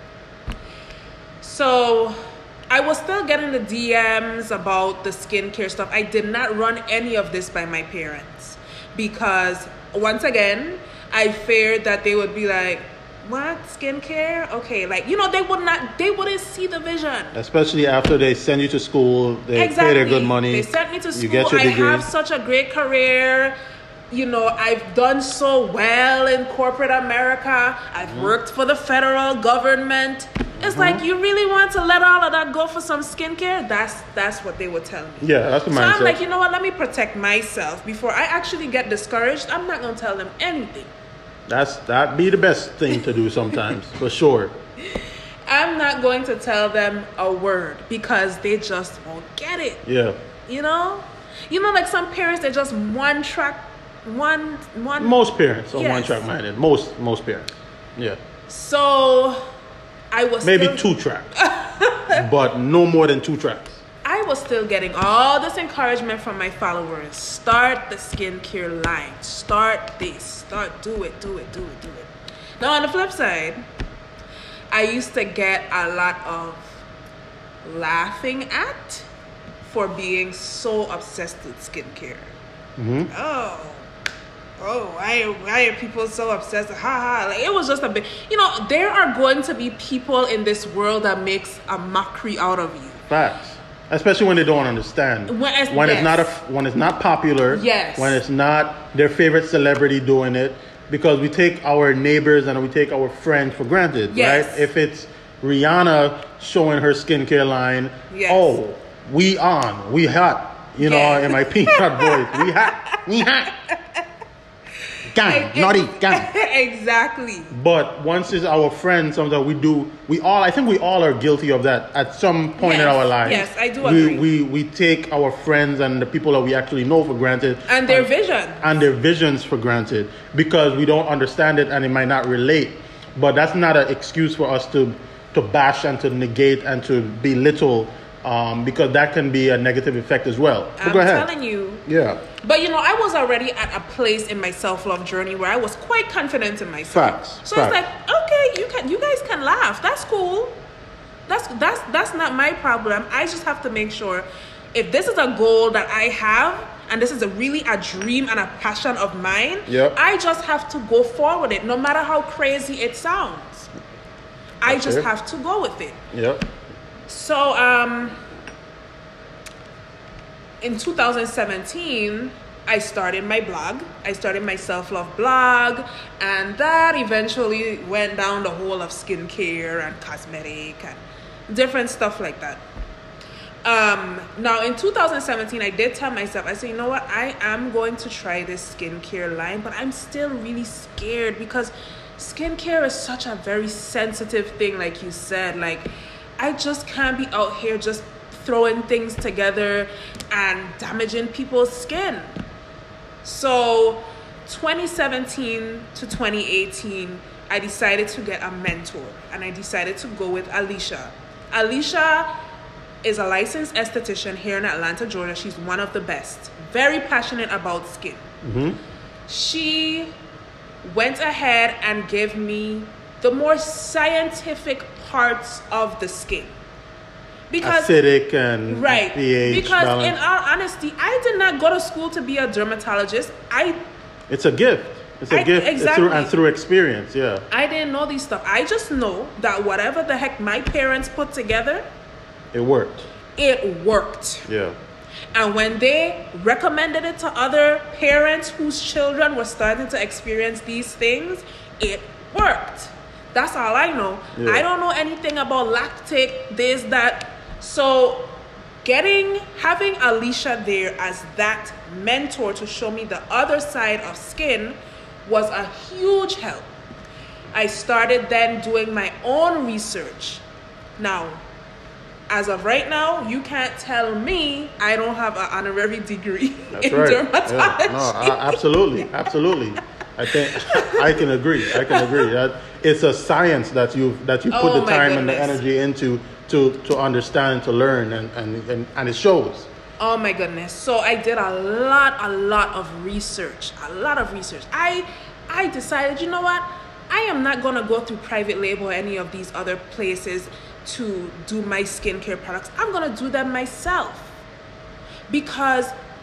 So I was still getting the D Ms about the skincare stuff. I did not run any of this by my parents because, once again, I feared that they would be like, "What, skincare? Okay," like, you know, they would not, they wouldn't see the vision. Especially after they send you to school, they Exactly. pay their good money. They sent me to school. You get your I degree. have such a great career. You know, I've done so well in corporate America. I've Mm-hmm. worked for the federal government. It's Mm-hmm. like, you really want to let all of that go for some skincare? That's that's what they would tell me. Yeah, that's the So mindset. I'm like, you know what? Let me protect myself before I actually get discouraged. I'm not gonna tell them anything. That's that'd be the best thing to do sometimes, for sure. I'm not going to tell them a word because they just won't get it. Yeah. You know, you know, like some parents, they're just one track, one one. Most parents are Yes. one track minded. Most most parents. Yeah. So I was Maybe still, two tracks. But no more than two tracks. I was still getting all this encouragement from my followers. Start the skincare line. Start this. Start do it. Do it. Do it. Do it. Now on the flip side, I used to get a lot of laughing at for being so obsessed with skincare. Mm-hmm. Oh, oh, why, why are people so obsessed? Ha ha. Like, it was just a bit, you know, there are going to be people in this world that makes a mockery out of you. Facts. Especially when they don't understand. When it's- when it's yes. not a when it's not popular. Yes. When it's not their favorite celebrity doing it. Because we take our neighbors and we take our friends for granted, Yes. right? If it's Rihanna showing her skincare line, Yes. oh, we on, we hot. You know, Yes. in my peanut voice, we hot, we hot. Gang, naughty, gang. Exactly. But once it's our friends, sometimes we do, we all, I think we all are guilty of that at some point in Yes, our lives. yes, I do we, agree. We, we take our friends and the people that we actually know for granted. And their vision. And their visions for granted because we don't understand it and it might not relate. But that's not an excuse for us to, to bash and to negate and to belittle um, because that can be a negative effect as well. So I'm go ahead. telling you. Yeah. But you know, I was already at a place in my self-love journey where I was quite confident in myself. Facts. So Facts. it's like, okay, you can, you guys can laugh. That's cool. That's that's that's not my problem. I just have to make sure if this is a goal that I have and this is a really a dream and a passion of mine, Yep. I just have to go forward with it, no matter how crazy it sounds. I That's just it. have to go with it. Yep. So, um, in two thousand seventeen, I started my blog. I started my self-love blog, and that eventually went down the whole of skincare and cosmetic and different stuff like that. Um, now, in two thousand seventeen, I did tell myself, I said, you know what, I am going to try this skincare line, but I'm still really scared because skincare is such a very sensitive thing, like you said. Like, I just can't be out here just throwing things together and damaging people's skin. So, twenty seventeen to twenty eighteen, I decided to get a mentor, and I decided to go with Alicia. Alicia is a licensed esthetician here in Atlanta, Georgia. She's one of the best. Very passionate about skin. Mm-hmm. She went ahead and gave me the more scientific parts of the skin. Because Acidic and right. pH Because balance. in all honesty, I did not go to school to be a dermatologist. I It's a gift. It's a I- gift. It's exactly. through, and through experience, yeah. I didn't know these stuff. I just know that whatever the heck my parents put together, It worked. it worked. Yeah. And when they recommended it to other parents whose children were starting to experience these things, it worked. That's all I know. Yeah. I don't know anything about lactate, this, that. So getting, having Alicia there as that mentor to show me the other side of skin was a huge help. I started then doing my own research. Now, as of right now, you can't tell me I don't have an honorary degree That's in right. dermatology. Yeah. No, I, absolutely, absolutely. I think I can agree. I can agree that it's a science that you that you put Oh, the my time and the goodness. energy into to to understand, to learn, and and and, and it shows. Oh my goodness. So I did a lot, a lot of research, a lot of research. I, I decided, you know what? I am not going to go through private label or any of these other places to do my skincare products. I'm going to do them myself because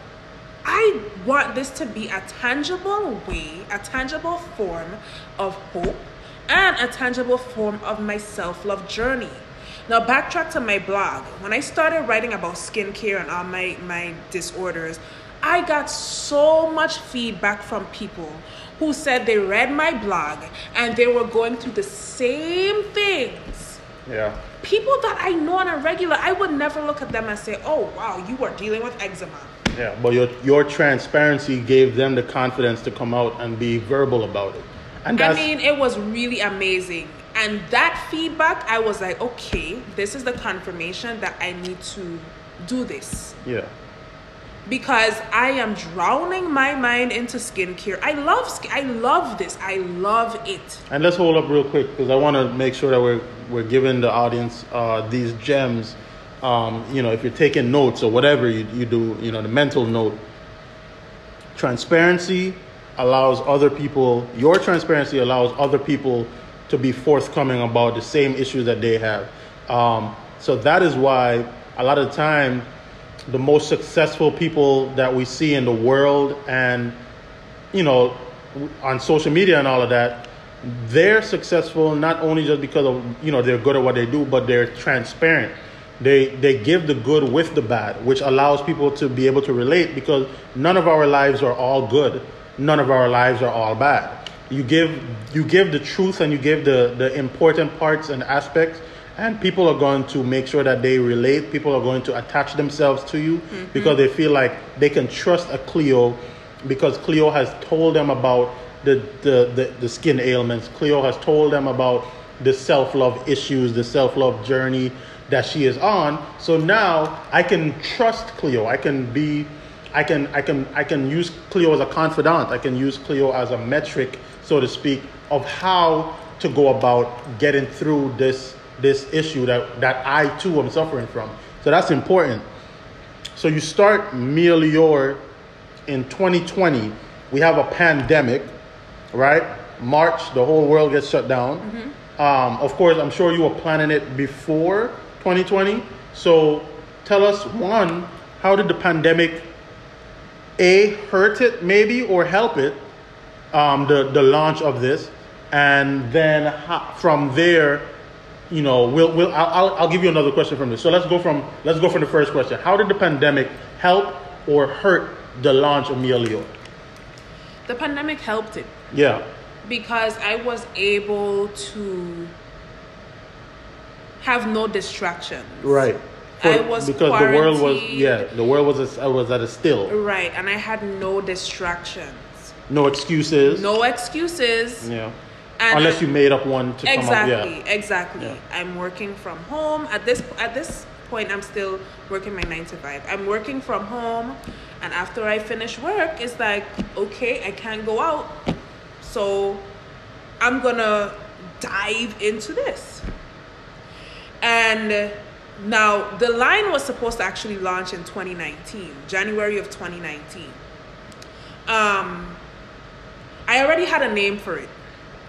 I want this to be a tangible way, a tangible form of hope and a tangible form of my self-love journey. Now, backtrack to my blog. When I started writing about skincare and all my, my disorders, I got so much feedback from people who said they read my blog and they were going through the same things. Yeah. People that I know on a regular, I would never look at them and say, oh, wow, you are dealing with eczema. Yeah, but your your transparency gave them the confidence to come out and be verbal about it. And I that's, mean, it was really amazing. And that feedback, I was like, okay, this is the confirmation that I need to do this. yeah. Because I am drowning my mind into skincare. I love skin. I love this. I love it. And let's hold up real quick because I want to make sure that we're we're giving the audience uh, these gems. Um, you know, if you're taking notes or whatever you, you do, you know, the mental note. Transparency allows other people, your transparency allows other people to be forthcoming about the same issues that they have. Um, so that is why a lot of the time, the most successful people that we see in the world and, you know, on social media and all of that, they're successful not only just because of, you know, they're good at what they do, but they're transparent. They they give the good with the bad, which allows people to be able to relate because none of our lives are all good. None of our lives are all bad. You give you give the truth and you give the, the important parts and aspects, and people are going to make sure that they relate. People are going to attach themselves to you mm-hmm. because they feel like they can trust a Cleo because Cleo has told them about the, the, the, the skin ailments. Cleo has told them about the self-love issues, the self-love journey that she is on. So now I can trust Cleo. I can be, I can, I can, I can use Cleo as a confidant. I can use Cleo as a metric, so to speak, of how to go about getting through this this issue that, that I too am suffering from. So that's important. So you start Mia Lior in twenty twenty. We have a pandemic, right? March, the whole world gets shut down. Mm-hmm. Um, of course, I'm sure you were planning it before twenty twenty. So tell us, one, how did the pandemic, A, hurt it maybe or help it, um, the, the launch of this? And then how, from there, you know, we'll we'll I'll I'll give you another question from this. So let's go from let's go from the first question. How did the pandemic help or hurt the launch of Mia Lior? The pandemic helped it. Yeah. Because I was able to have no distractions. Right. For, I was because the world was quarantined. yeah the world was a, was at a still. Right, and I had no distractions. No excuses. No excuses. Yeah. And Unless I, you made up one to exactly, come up. Yeah. Exactly. Yeah. I'm working from home. At this at this point, I'm still working my nine to five. I'm working from home, and after I finish work, it's like, okay, I can't go out, so I'm gonna dive into this. And now the line was supposed to actually launch in twenty nineteen, January of twenty nineteen. Um, I already had a name for it.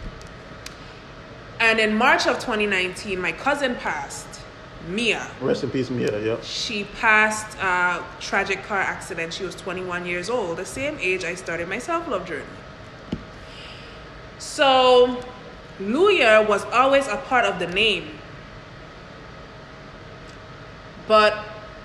And in March of twenty nineteen, my cousin passed, Mia. Rest in peace, Mia. Yeah. She passed a tragic car accident. She was twenty-one years old, the same age I started my self-love journey. So, Luya was always a part of the name. But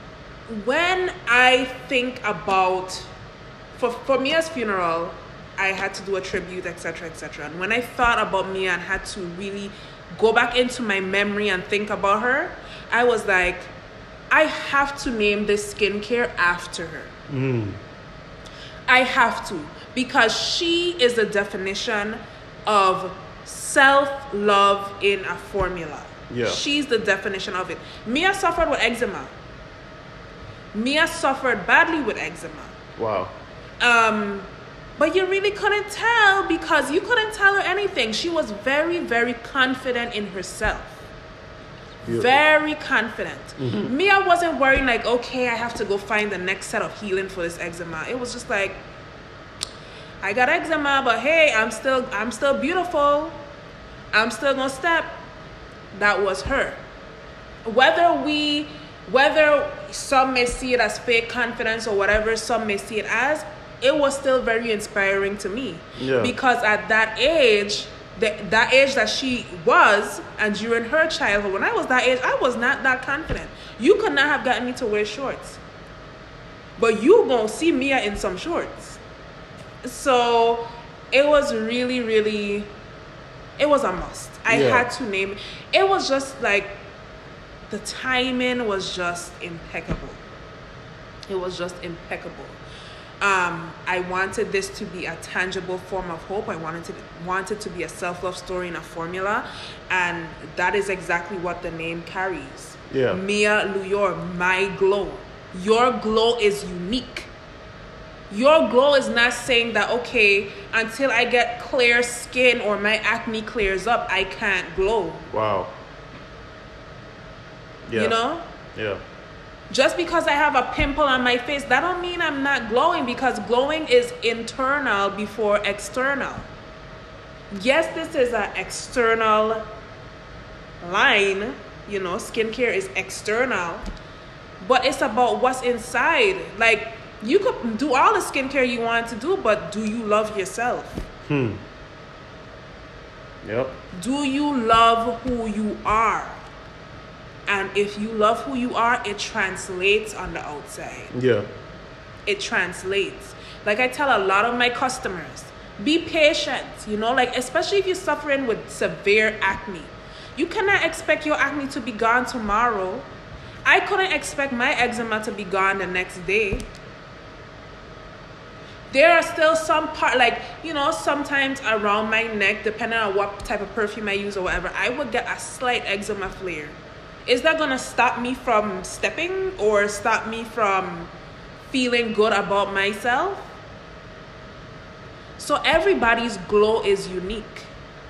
when I think about, for, for Mia's funeral, I had to do a tribute, et cetera, et cetera. And when I thought about Mia and had to really go back into my memory and think about her, I was like, I have to name this skincare after her. Mm. I have to, because she is the definition of self-love in a formula. Yeah. She's the definition of it. Mia suffered with eczema. Mia suffered badly with eczema. Wow. Um, but you really couldn't tell because you couldn't tell her anything. She was very, very confident in herself. Beautiful. Very confident. Mm-hmm. Mia wasn't worrying like, okay, I have to go find the next set of healing for this eczema. It was just like, I got eczema, but hey, I'm still, I'm still beautiful. I'm still gonna step. That was her. Whether we, whether some may see it as fake confidence or whatever some may see it as, it was still very inspiring to me. Yeah. Because at that age, the, that age that she was, and during her childhood, when I was that age, I was not that confident. You could not have gotten me to wear shorts. But you gonna see Mia in some shorts. So it was really, really, it was a must. I yeah. had to name it. It was just like, the timing was just impeccable. It was just impeccable. Um, I wanted this to be a tangible form of hope. I wanted to wanted to be a self-love story in a formula. And that is exactly what the name carries. Yeah. Mia Luyor, my glow. Your glow is unique. Your glow is not saying that, okay, until I get clear skin or my acne clears up, I can't glow. Wow. Yeah. You know? Yeah. Just because I have a pimple on my face, that don't mean I'm not glowing, because glowing is internal before external. Yes, this is an external line, you know, skincare is external, but it's about what's inside. Like, you could do all the skincare you want to do, but do you love yourself? Hmm. Yep. Do you love who you are? And if you love who you are, it translates on the outside. Yeah. It translates. Like I tell a lot of my customers, be patient, you know, like especially if you're suffering with severe acne. You cannot expect your acne to be gone tomorrow. I couldn't expect my eczema to be gone the next day. There are still some part, like, you know, sometimes around my neck, depending on what type of perfume I use or whatever, I would get a slight eczema flare. Is that going to stop me from stepping or stop me from feeling good about myself? So everybody's glow is unique.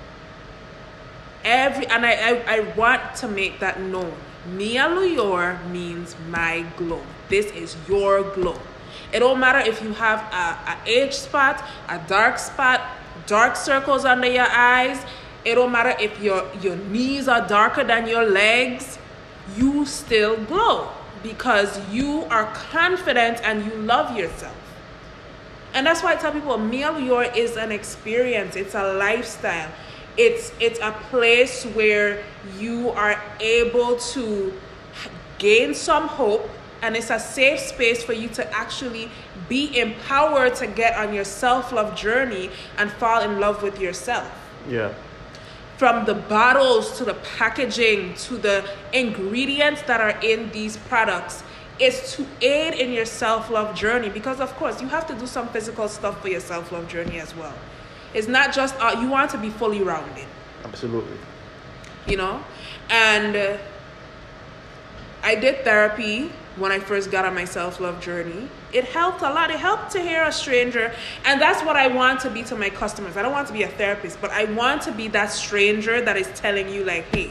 Every and I, I, I want to make that known. Mia Luyor means my glow. This is your glow. It don't matter if you have a, a age spot, a dark spot, dark circles under your eyes. It don't matter if your, your knees are darker than your legs. You still glow because you are confident and you love yourself. And that's why I tell people Mia Luyor is an experience. It's a lifestyle. It's, it's a place where you are able to gain some hope. And it's a safe space for you to actually be empowered to get on your self-love journey and fall in love with yourself. Yeah. From the bottles to the packaging to the ingredients that are in these products, it's to aid in your self-love journey. Because, of course, you have to do some physical stuff for your self-love journey as well. It's not just, uh, you want to be fully rounded. Absolutely. You know? And uh, I did therapy when I first got on my self-love journey. It helped a lot. It helped to hear a stranger. And that's what I want to be to my customers. I don't want to be a therapist, but I want to be that stranger that is telling you like, hey,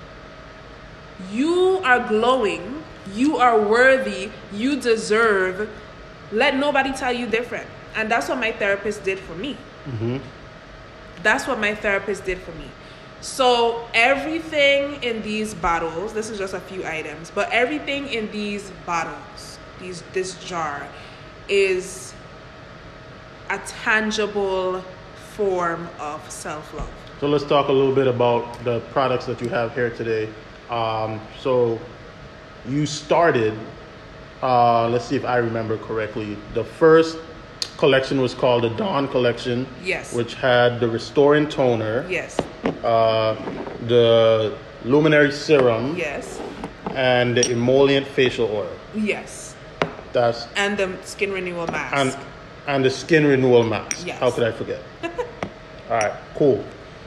you are glowing. You are worthy. You deserve. Let nobody tell you different. And that's what my therapist did for me. Mm-hmm. That's what my therapist did for me. So everything in these bottles, this is just a few items, but everything in these bottles, these this jar, is a tangible form of self-love. So let's talk a little bit about the products that you have here today. Um, so you started uh, let's see if I remember correctly. The first collection was called the Dawn Collection. Yes. Which had the Restoring Toner. Yes. Uh, the Luminary Serum. Yes. And the Emollient Facial Oil. Yes. That's and the Skin Renewal Mask. And and the Skin Renewal Mask. Yes. How could I forget? All right, cool.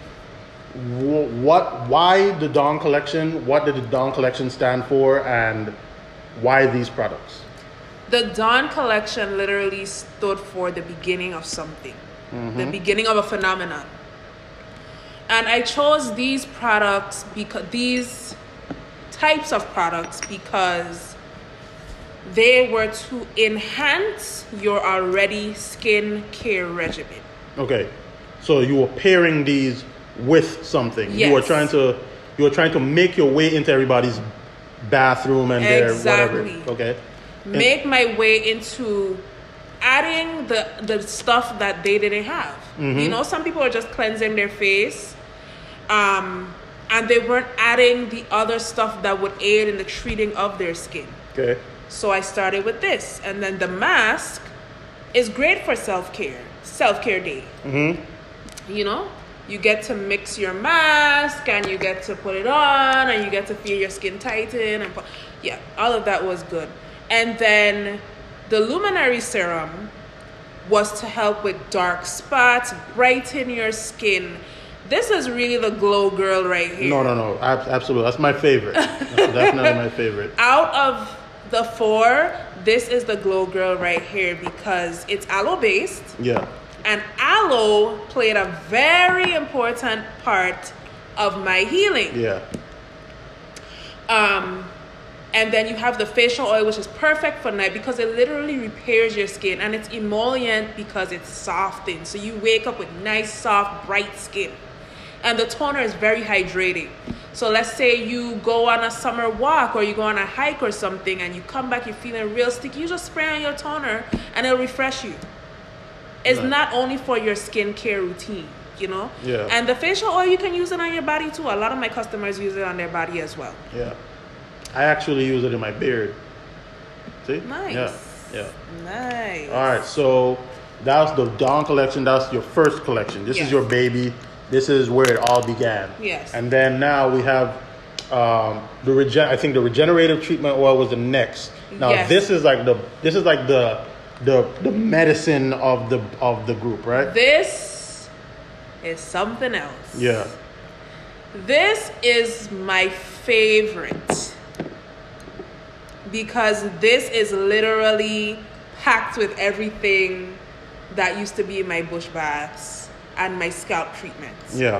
What? Why the Dawn Collection? What did the Dawn Collection stand for, and why these products? The Dawn Collection literally stood for the beginning of something, mm-hmm. the beginning of a phenomenon. And I chose these products because these types of products because they were to enhance your already skin care regimen. Okay, so you were pairing these with something. Yes. You were trying to you were trying to make your way into everybody's bathroom and exactly. their whatever. Okay. Make and, my way into adding the the stuff that they didn't have. Mm-hmm. You know, some people are just cleansing their face, um, and they weren't adding the other stuff that would aid in the treating of their skin. Okay. So I started with this, and then the mask is great for self-care, self-care day. Mm-hmm. You know, you get to mix your mask, and you get to put it on, and you get to feel your skin tighten, and yeah, all of that was good. And then the Luminary Serum was to help with dark spots, brighten your skin. This is really the glow girl right here. No, no, no, absolutely, that's my favorite. That's definitely my favorite. Out of the four, this is the glow girl right here because it's aloe based. Yeah. And aloe played a very important part of my healing. Yeah. Um, and then you have the facial oil, which is perfect for night because it literally repairs your skin, and it's emollient because it's softened. So you wake up with nice, soft, bright skin. And the toner is very hydrating. So let's say you go on a summer walk or you go on a hike or something and you come back, you're feeling real sticky, you just spray on your toner and it'll refresh you. It's right. Not only for your skincare routine, you know? Yeah. And the facial oil, you can use it on your body too. A lot of my customers use it on their body as well. Yeah. I actually use it in my beard. See? Nice. Yeah. Yeah. Nice. All right. So that's the Dawn Collection. That's your first collection. This yes. is your baby. This is where it all began. Yes. And then now we have um, the regen. I think the regenerative treatment oil was the next. Now yes. this is like the this is like the the the medicine of the of the group, right? This is something else. Yeah. This is my favorite because this is literally packed with everything that used to be in my bush baths and my scalp treatments. Yeah.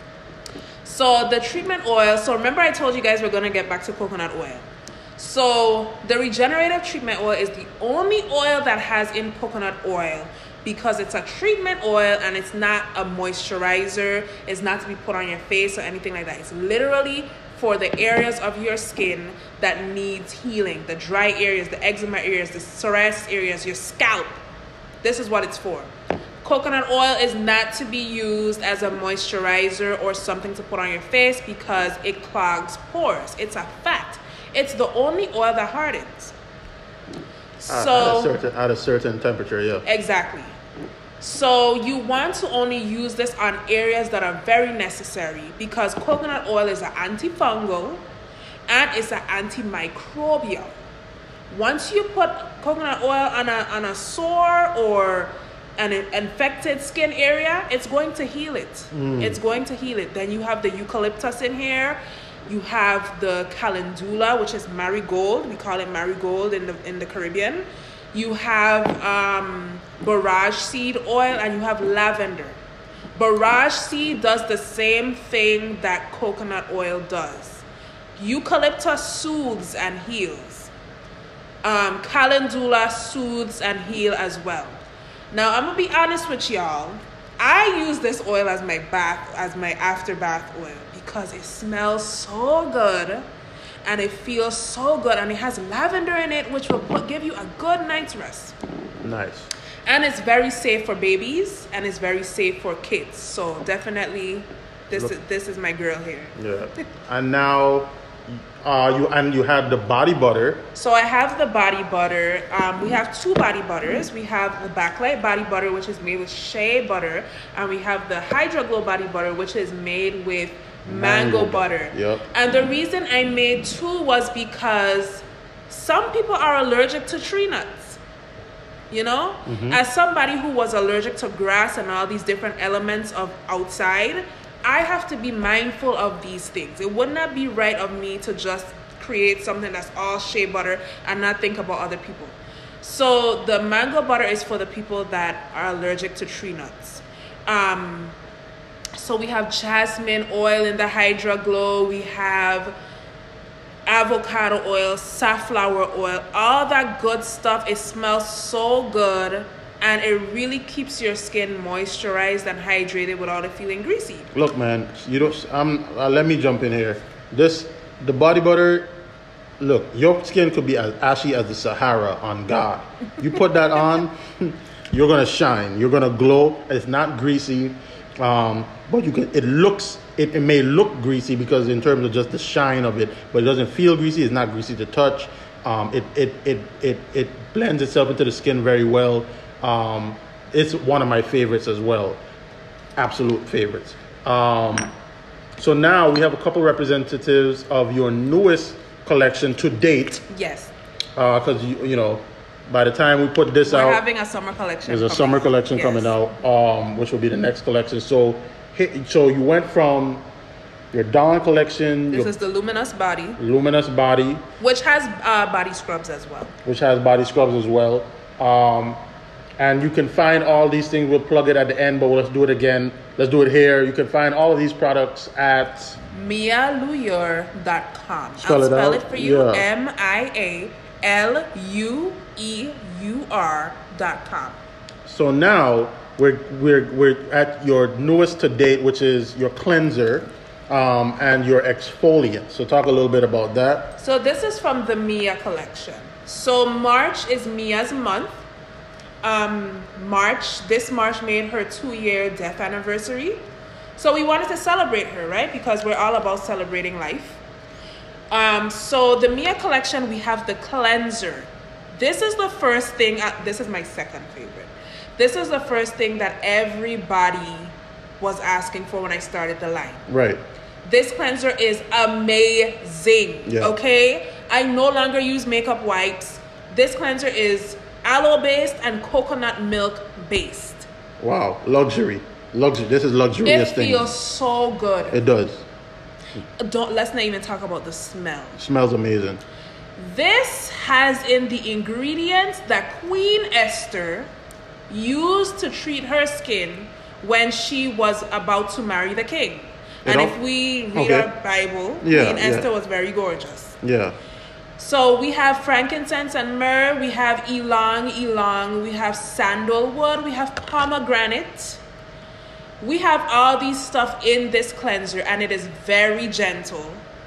So the treatment oil, so remember I told you guys we're going to get back to coconut oil. So the regenerative treatment oil is the only oil that has in coconut oil because it's a treatment oil and it's not a moisturizer. It's not to be put on your face or anything like that. It's literally for the areas of your skin that needs healing. The dry areas, the eczema areas, the psoriasis areas, your scalp. This is what it's for. Coconut oil is not to be used as a moisturizer or something to put on your face because it clogs pores. It's a fact. It's the only oil that hardens. Uh, so at a certain at a certain temperature, yeah. Exactly. So you want to only use this on areas that are very necessary because coconut oil is an antifungal and it's an antimicrobial. Once you put coconut oil on a on a sore or an infected skin area, it's going to heal it. Mm. It's going to heal it. Then you have the eucalyptus in here. You have the calendula, which is marigold. We call it marigold in the in the Caribbean. You have um, borage seed oil, and you have lavender. Borage seed does the same thing that coconut oil does. Eucalyptus soothes and heals. Um, calendula soothes and heals as well. Now, I'm going to be honest with y'all. I use this oil as my bath, as my after bath oil because it smells so good and it feels so good and it has lavender in it, which will put, give you a good night's rest. Nice. And it's very safe for babies and it's very safe for kids. So definitely, this Look. is this is my girl here. Yeah. And now, uh, you and you had the body butter. So I have the body butter. Um, we have two body butters. We have the Backlight body butter, which is made with shea butter, and we have the Hydra Glow body butter, which is made with mango, mango butter. Yep. And the reason I made two was because some people are allergic to tree nuts. You know, mm-hmm. As somebody who was allergic to grass and all these different elements of outside, I have to be mindful of these things. It would not be right of me to just create something that's all shea butter and not think about other people. So the mango butter is for the people that are allergic to tree nuts. Um, so we have jasmine oil in the Hydra Glow. We have avocado oil, safflower oil, all that good stuff. It smells so good, and it really keeps your skin moisturized and hydrated without it feeling greasy. Look, man, you don't. Um, uh, let me jump in here. This the body butter. Look, your skin could be as ashy as the Sahara on God. You put that on, you're gonna shine. You're gonna glow. It's not greasy, um, but you can. It looks. It, it may look greasy because in terms of just the shine of it, but it doesn't feel greasy. It's not greasy to touch. Um, it, it it it it blends itself into the skin very well. Um, it's one of my favorites as well. Absolute favorites. Um, so now we have a couple representatives of your newest collection to date. Yes. Because uh, you you know, by the time we put this We're out, we're having a summer collection. There's a summer out. collection Yes. coming out, um, which will be the next collection. So. So you went from your Dawn collection. This your is the Luminous Body. Luminous Body. Which has uh, body scrubs as well. Which has body scrubs as well. Um, and you can find all these things. We'll plug it at the end, but let's do it again. Let's do it here. You can find all of these products at Mia Lueur dot com. Spell I'll it spell out. it for you. Yeah. M I A L U E U R dot com. So now we're we're we're at your newest to date, which is your cleanser um, and your exfoliant. So talk a little bit about that. So this is from the Mia collection. So March is Mia's month. Um, March, this March made her two-year death anniversary. So we wanted to celebrate her, right? Because we're all about celebrating life. Um, so the Mia collection, we have the cleanser. This is the first thing, uh, this is my second favorite. This is the first thing that everybody was asking for when I started the line. Right. This cleanser is amazing, yeah. Okay? I no longer use makeup wipes. This cleanser is aloe-based and coconut milk-based. Wow, luxury. Luxury. This is luxurious It thing. feels so good. It does. Don't, let's not even talk about the smell. It smells amazing. This has in the ingredients that Queen Esther used to treat her skin when she was about to marry the king. And if we read okay. our Bible, yeah, Queen Esther yeah. was very gorgeous. Yeah. So we have frankincense and myrrh, we have ylang ylang, we have sandalwood, we have pomegranate. We have all these stuff in this cleanser, and it is very gentle.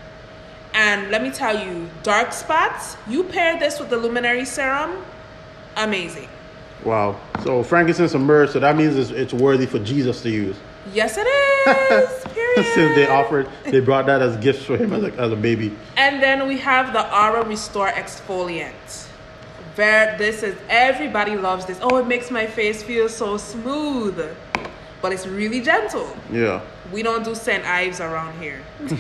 And let me tell you, dark spots, you pair this with the luminary serum, amazing. Wow. So frankincense and myrrh, so that means it's, it's worthy for Jesus to use. Yes, it is. Period. Since they offered, they brought that as gifts for him as a, as a baby. And then we have the Aura Restore Exfoliant. Very, this is, everybody loves this. Oh, it makes my face feel so smooth. But it's really gentle. Yeah. We don't do Saint Ives around here.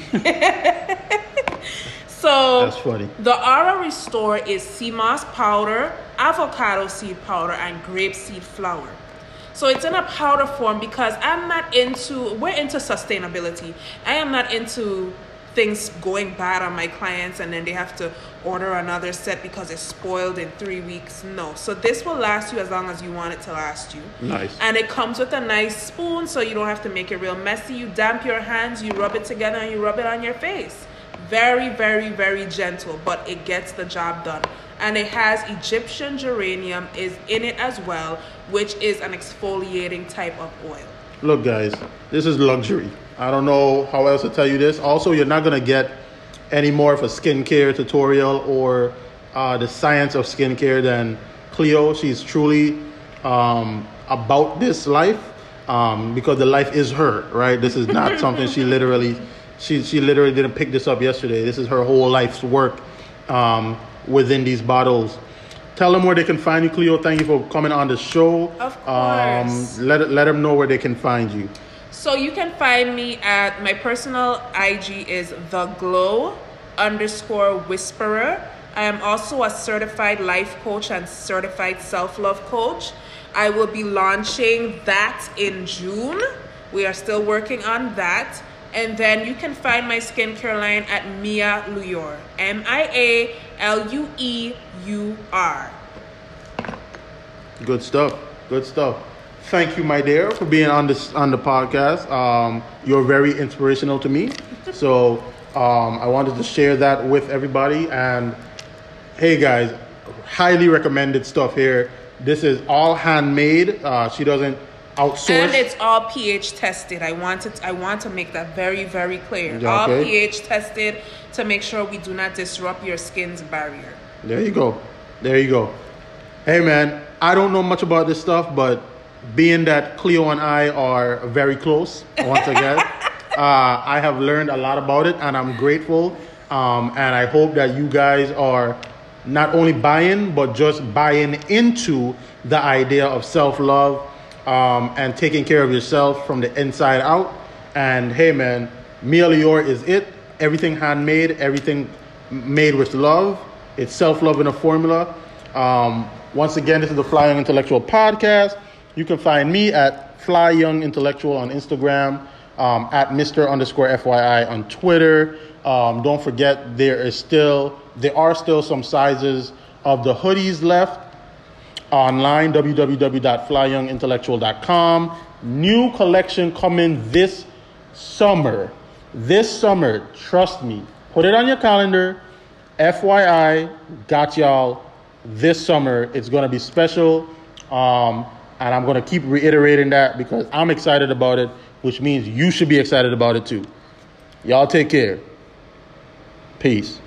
So that's funny. The Aura Restore is sea moss powder, avocado seed powder, and grape seed flour. So it's in a powder form because I'm not into, we're into sustainability. I am not into things going bad on my clients and then they have to order another set because it's spoiled in three weeks. No. So this will last you as long as you want it to last you. Nice. And it comes with a nice spoon so you don't have to make it real messy. You damp your hands, you rub it together, and you rub it on your face. Very, very, very gentle, but it gets the job done. And it has Egyptian geranium is in it as well, which is an exfoliating type of oil. Look, guys, this is luxury. I don't know how else to tell you this. Also, you're not going to get any more of a skincare tutorial or uh, the science of skincare than Cleo. She's truly um, about this life um, because the life is her, right? This is not something she literally she she literally didn't pick this up yesterday. This is her whole life's work um, within these bottles. Tell them where they can find you, Cleo. Thank you for coming on the show. Of course. Um, let let them know where they can find you. So you can find me at, my personal I G is the glow underscore whisperer. I am also a certified life coach and certified self-love coach. I will be launching that in June. We are still working on that. And then you can find my skincare line at Mia Lueur. M I A L U E U R. Good stuff. Good stuff. Thank you, my dear, for being on this on the podcast. Um, you're very inspirational to me. So um, I wanted to share that with everybody. And hey, guys, highly recommended stuff here. This is all handmade. Uh, she doesn't outsource. And it's all pH tested. I want it, I want to make that very, very clear. Yeah, all okay. pH tested to make sure we do not disrupt your skin's barrier. There you go. There you go. Hey, man, I don't know much about this stuff, but being that Cleo and I are very close, once again, uh, I have learned a lot about it, and I'm grateful. Um, and I hope that you guys are not only buying, but just buying into the idea of self-love um, and taking care of yourself from the inside out. And hey, man, Mia Lueur is it. Everything handmade, everything made with love. It's self-love in a formula. Um, once again, this is the Fly Young Intellectual Podcast. You can find me at Fly Young Intellectual on Instagram, um, at Mister underscore F Y I on Twitter. Um, don't forget, there is still there are still some sizes of the hoodies left online. w w w dot fly young intellectual dot com. New collection coming this summer. This summer, trust me. Put it on your calendar. F Y I, got y'all. This summer, it's gonna be special. Um, And I'm going to keep reiterating that because I'm excited about it, which means you should be excited about it too. Y'all take care. Peace.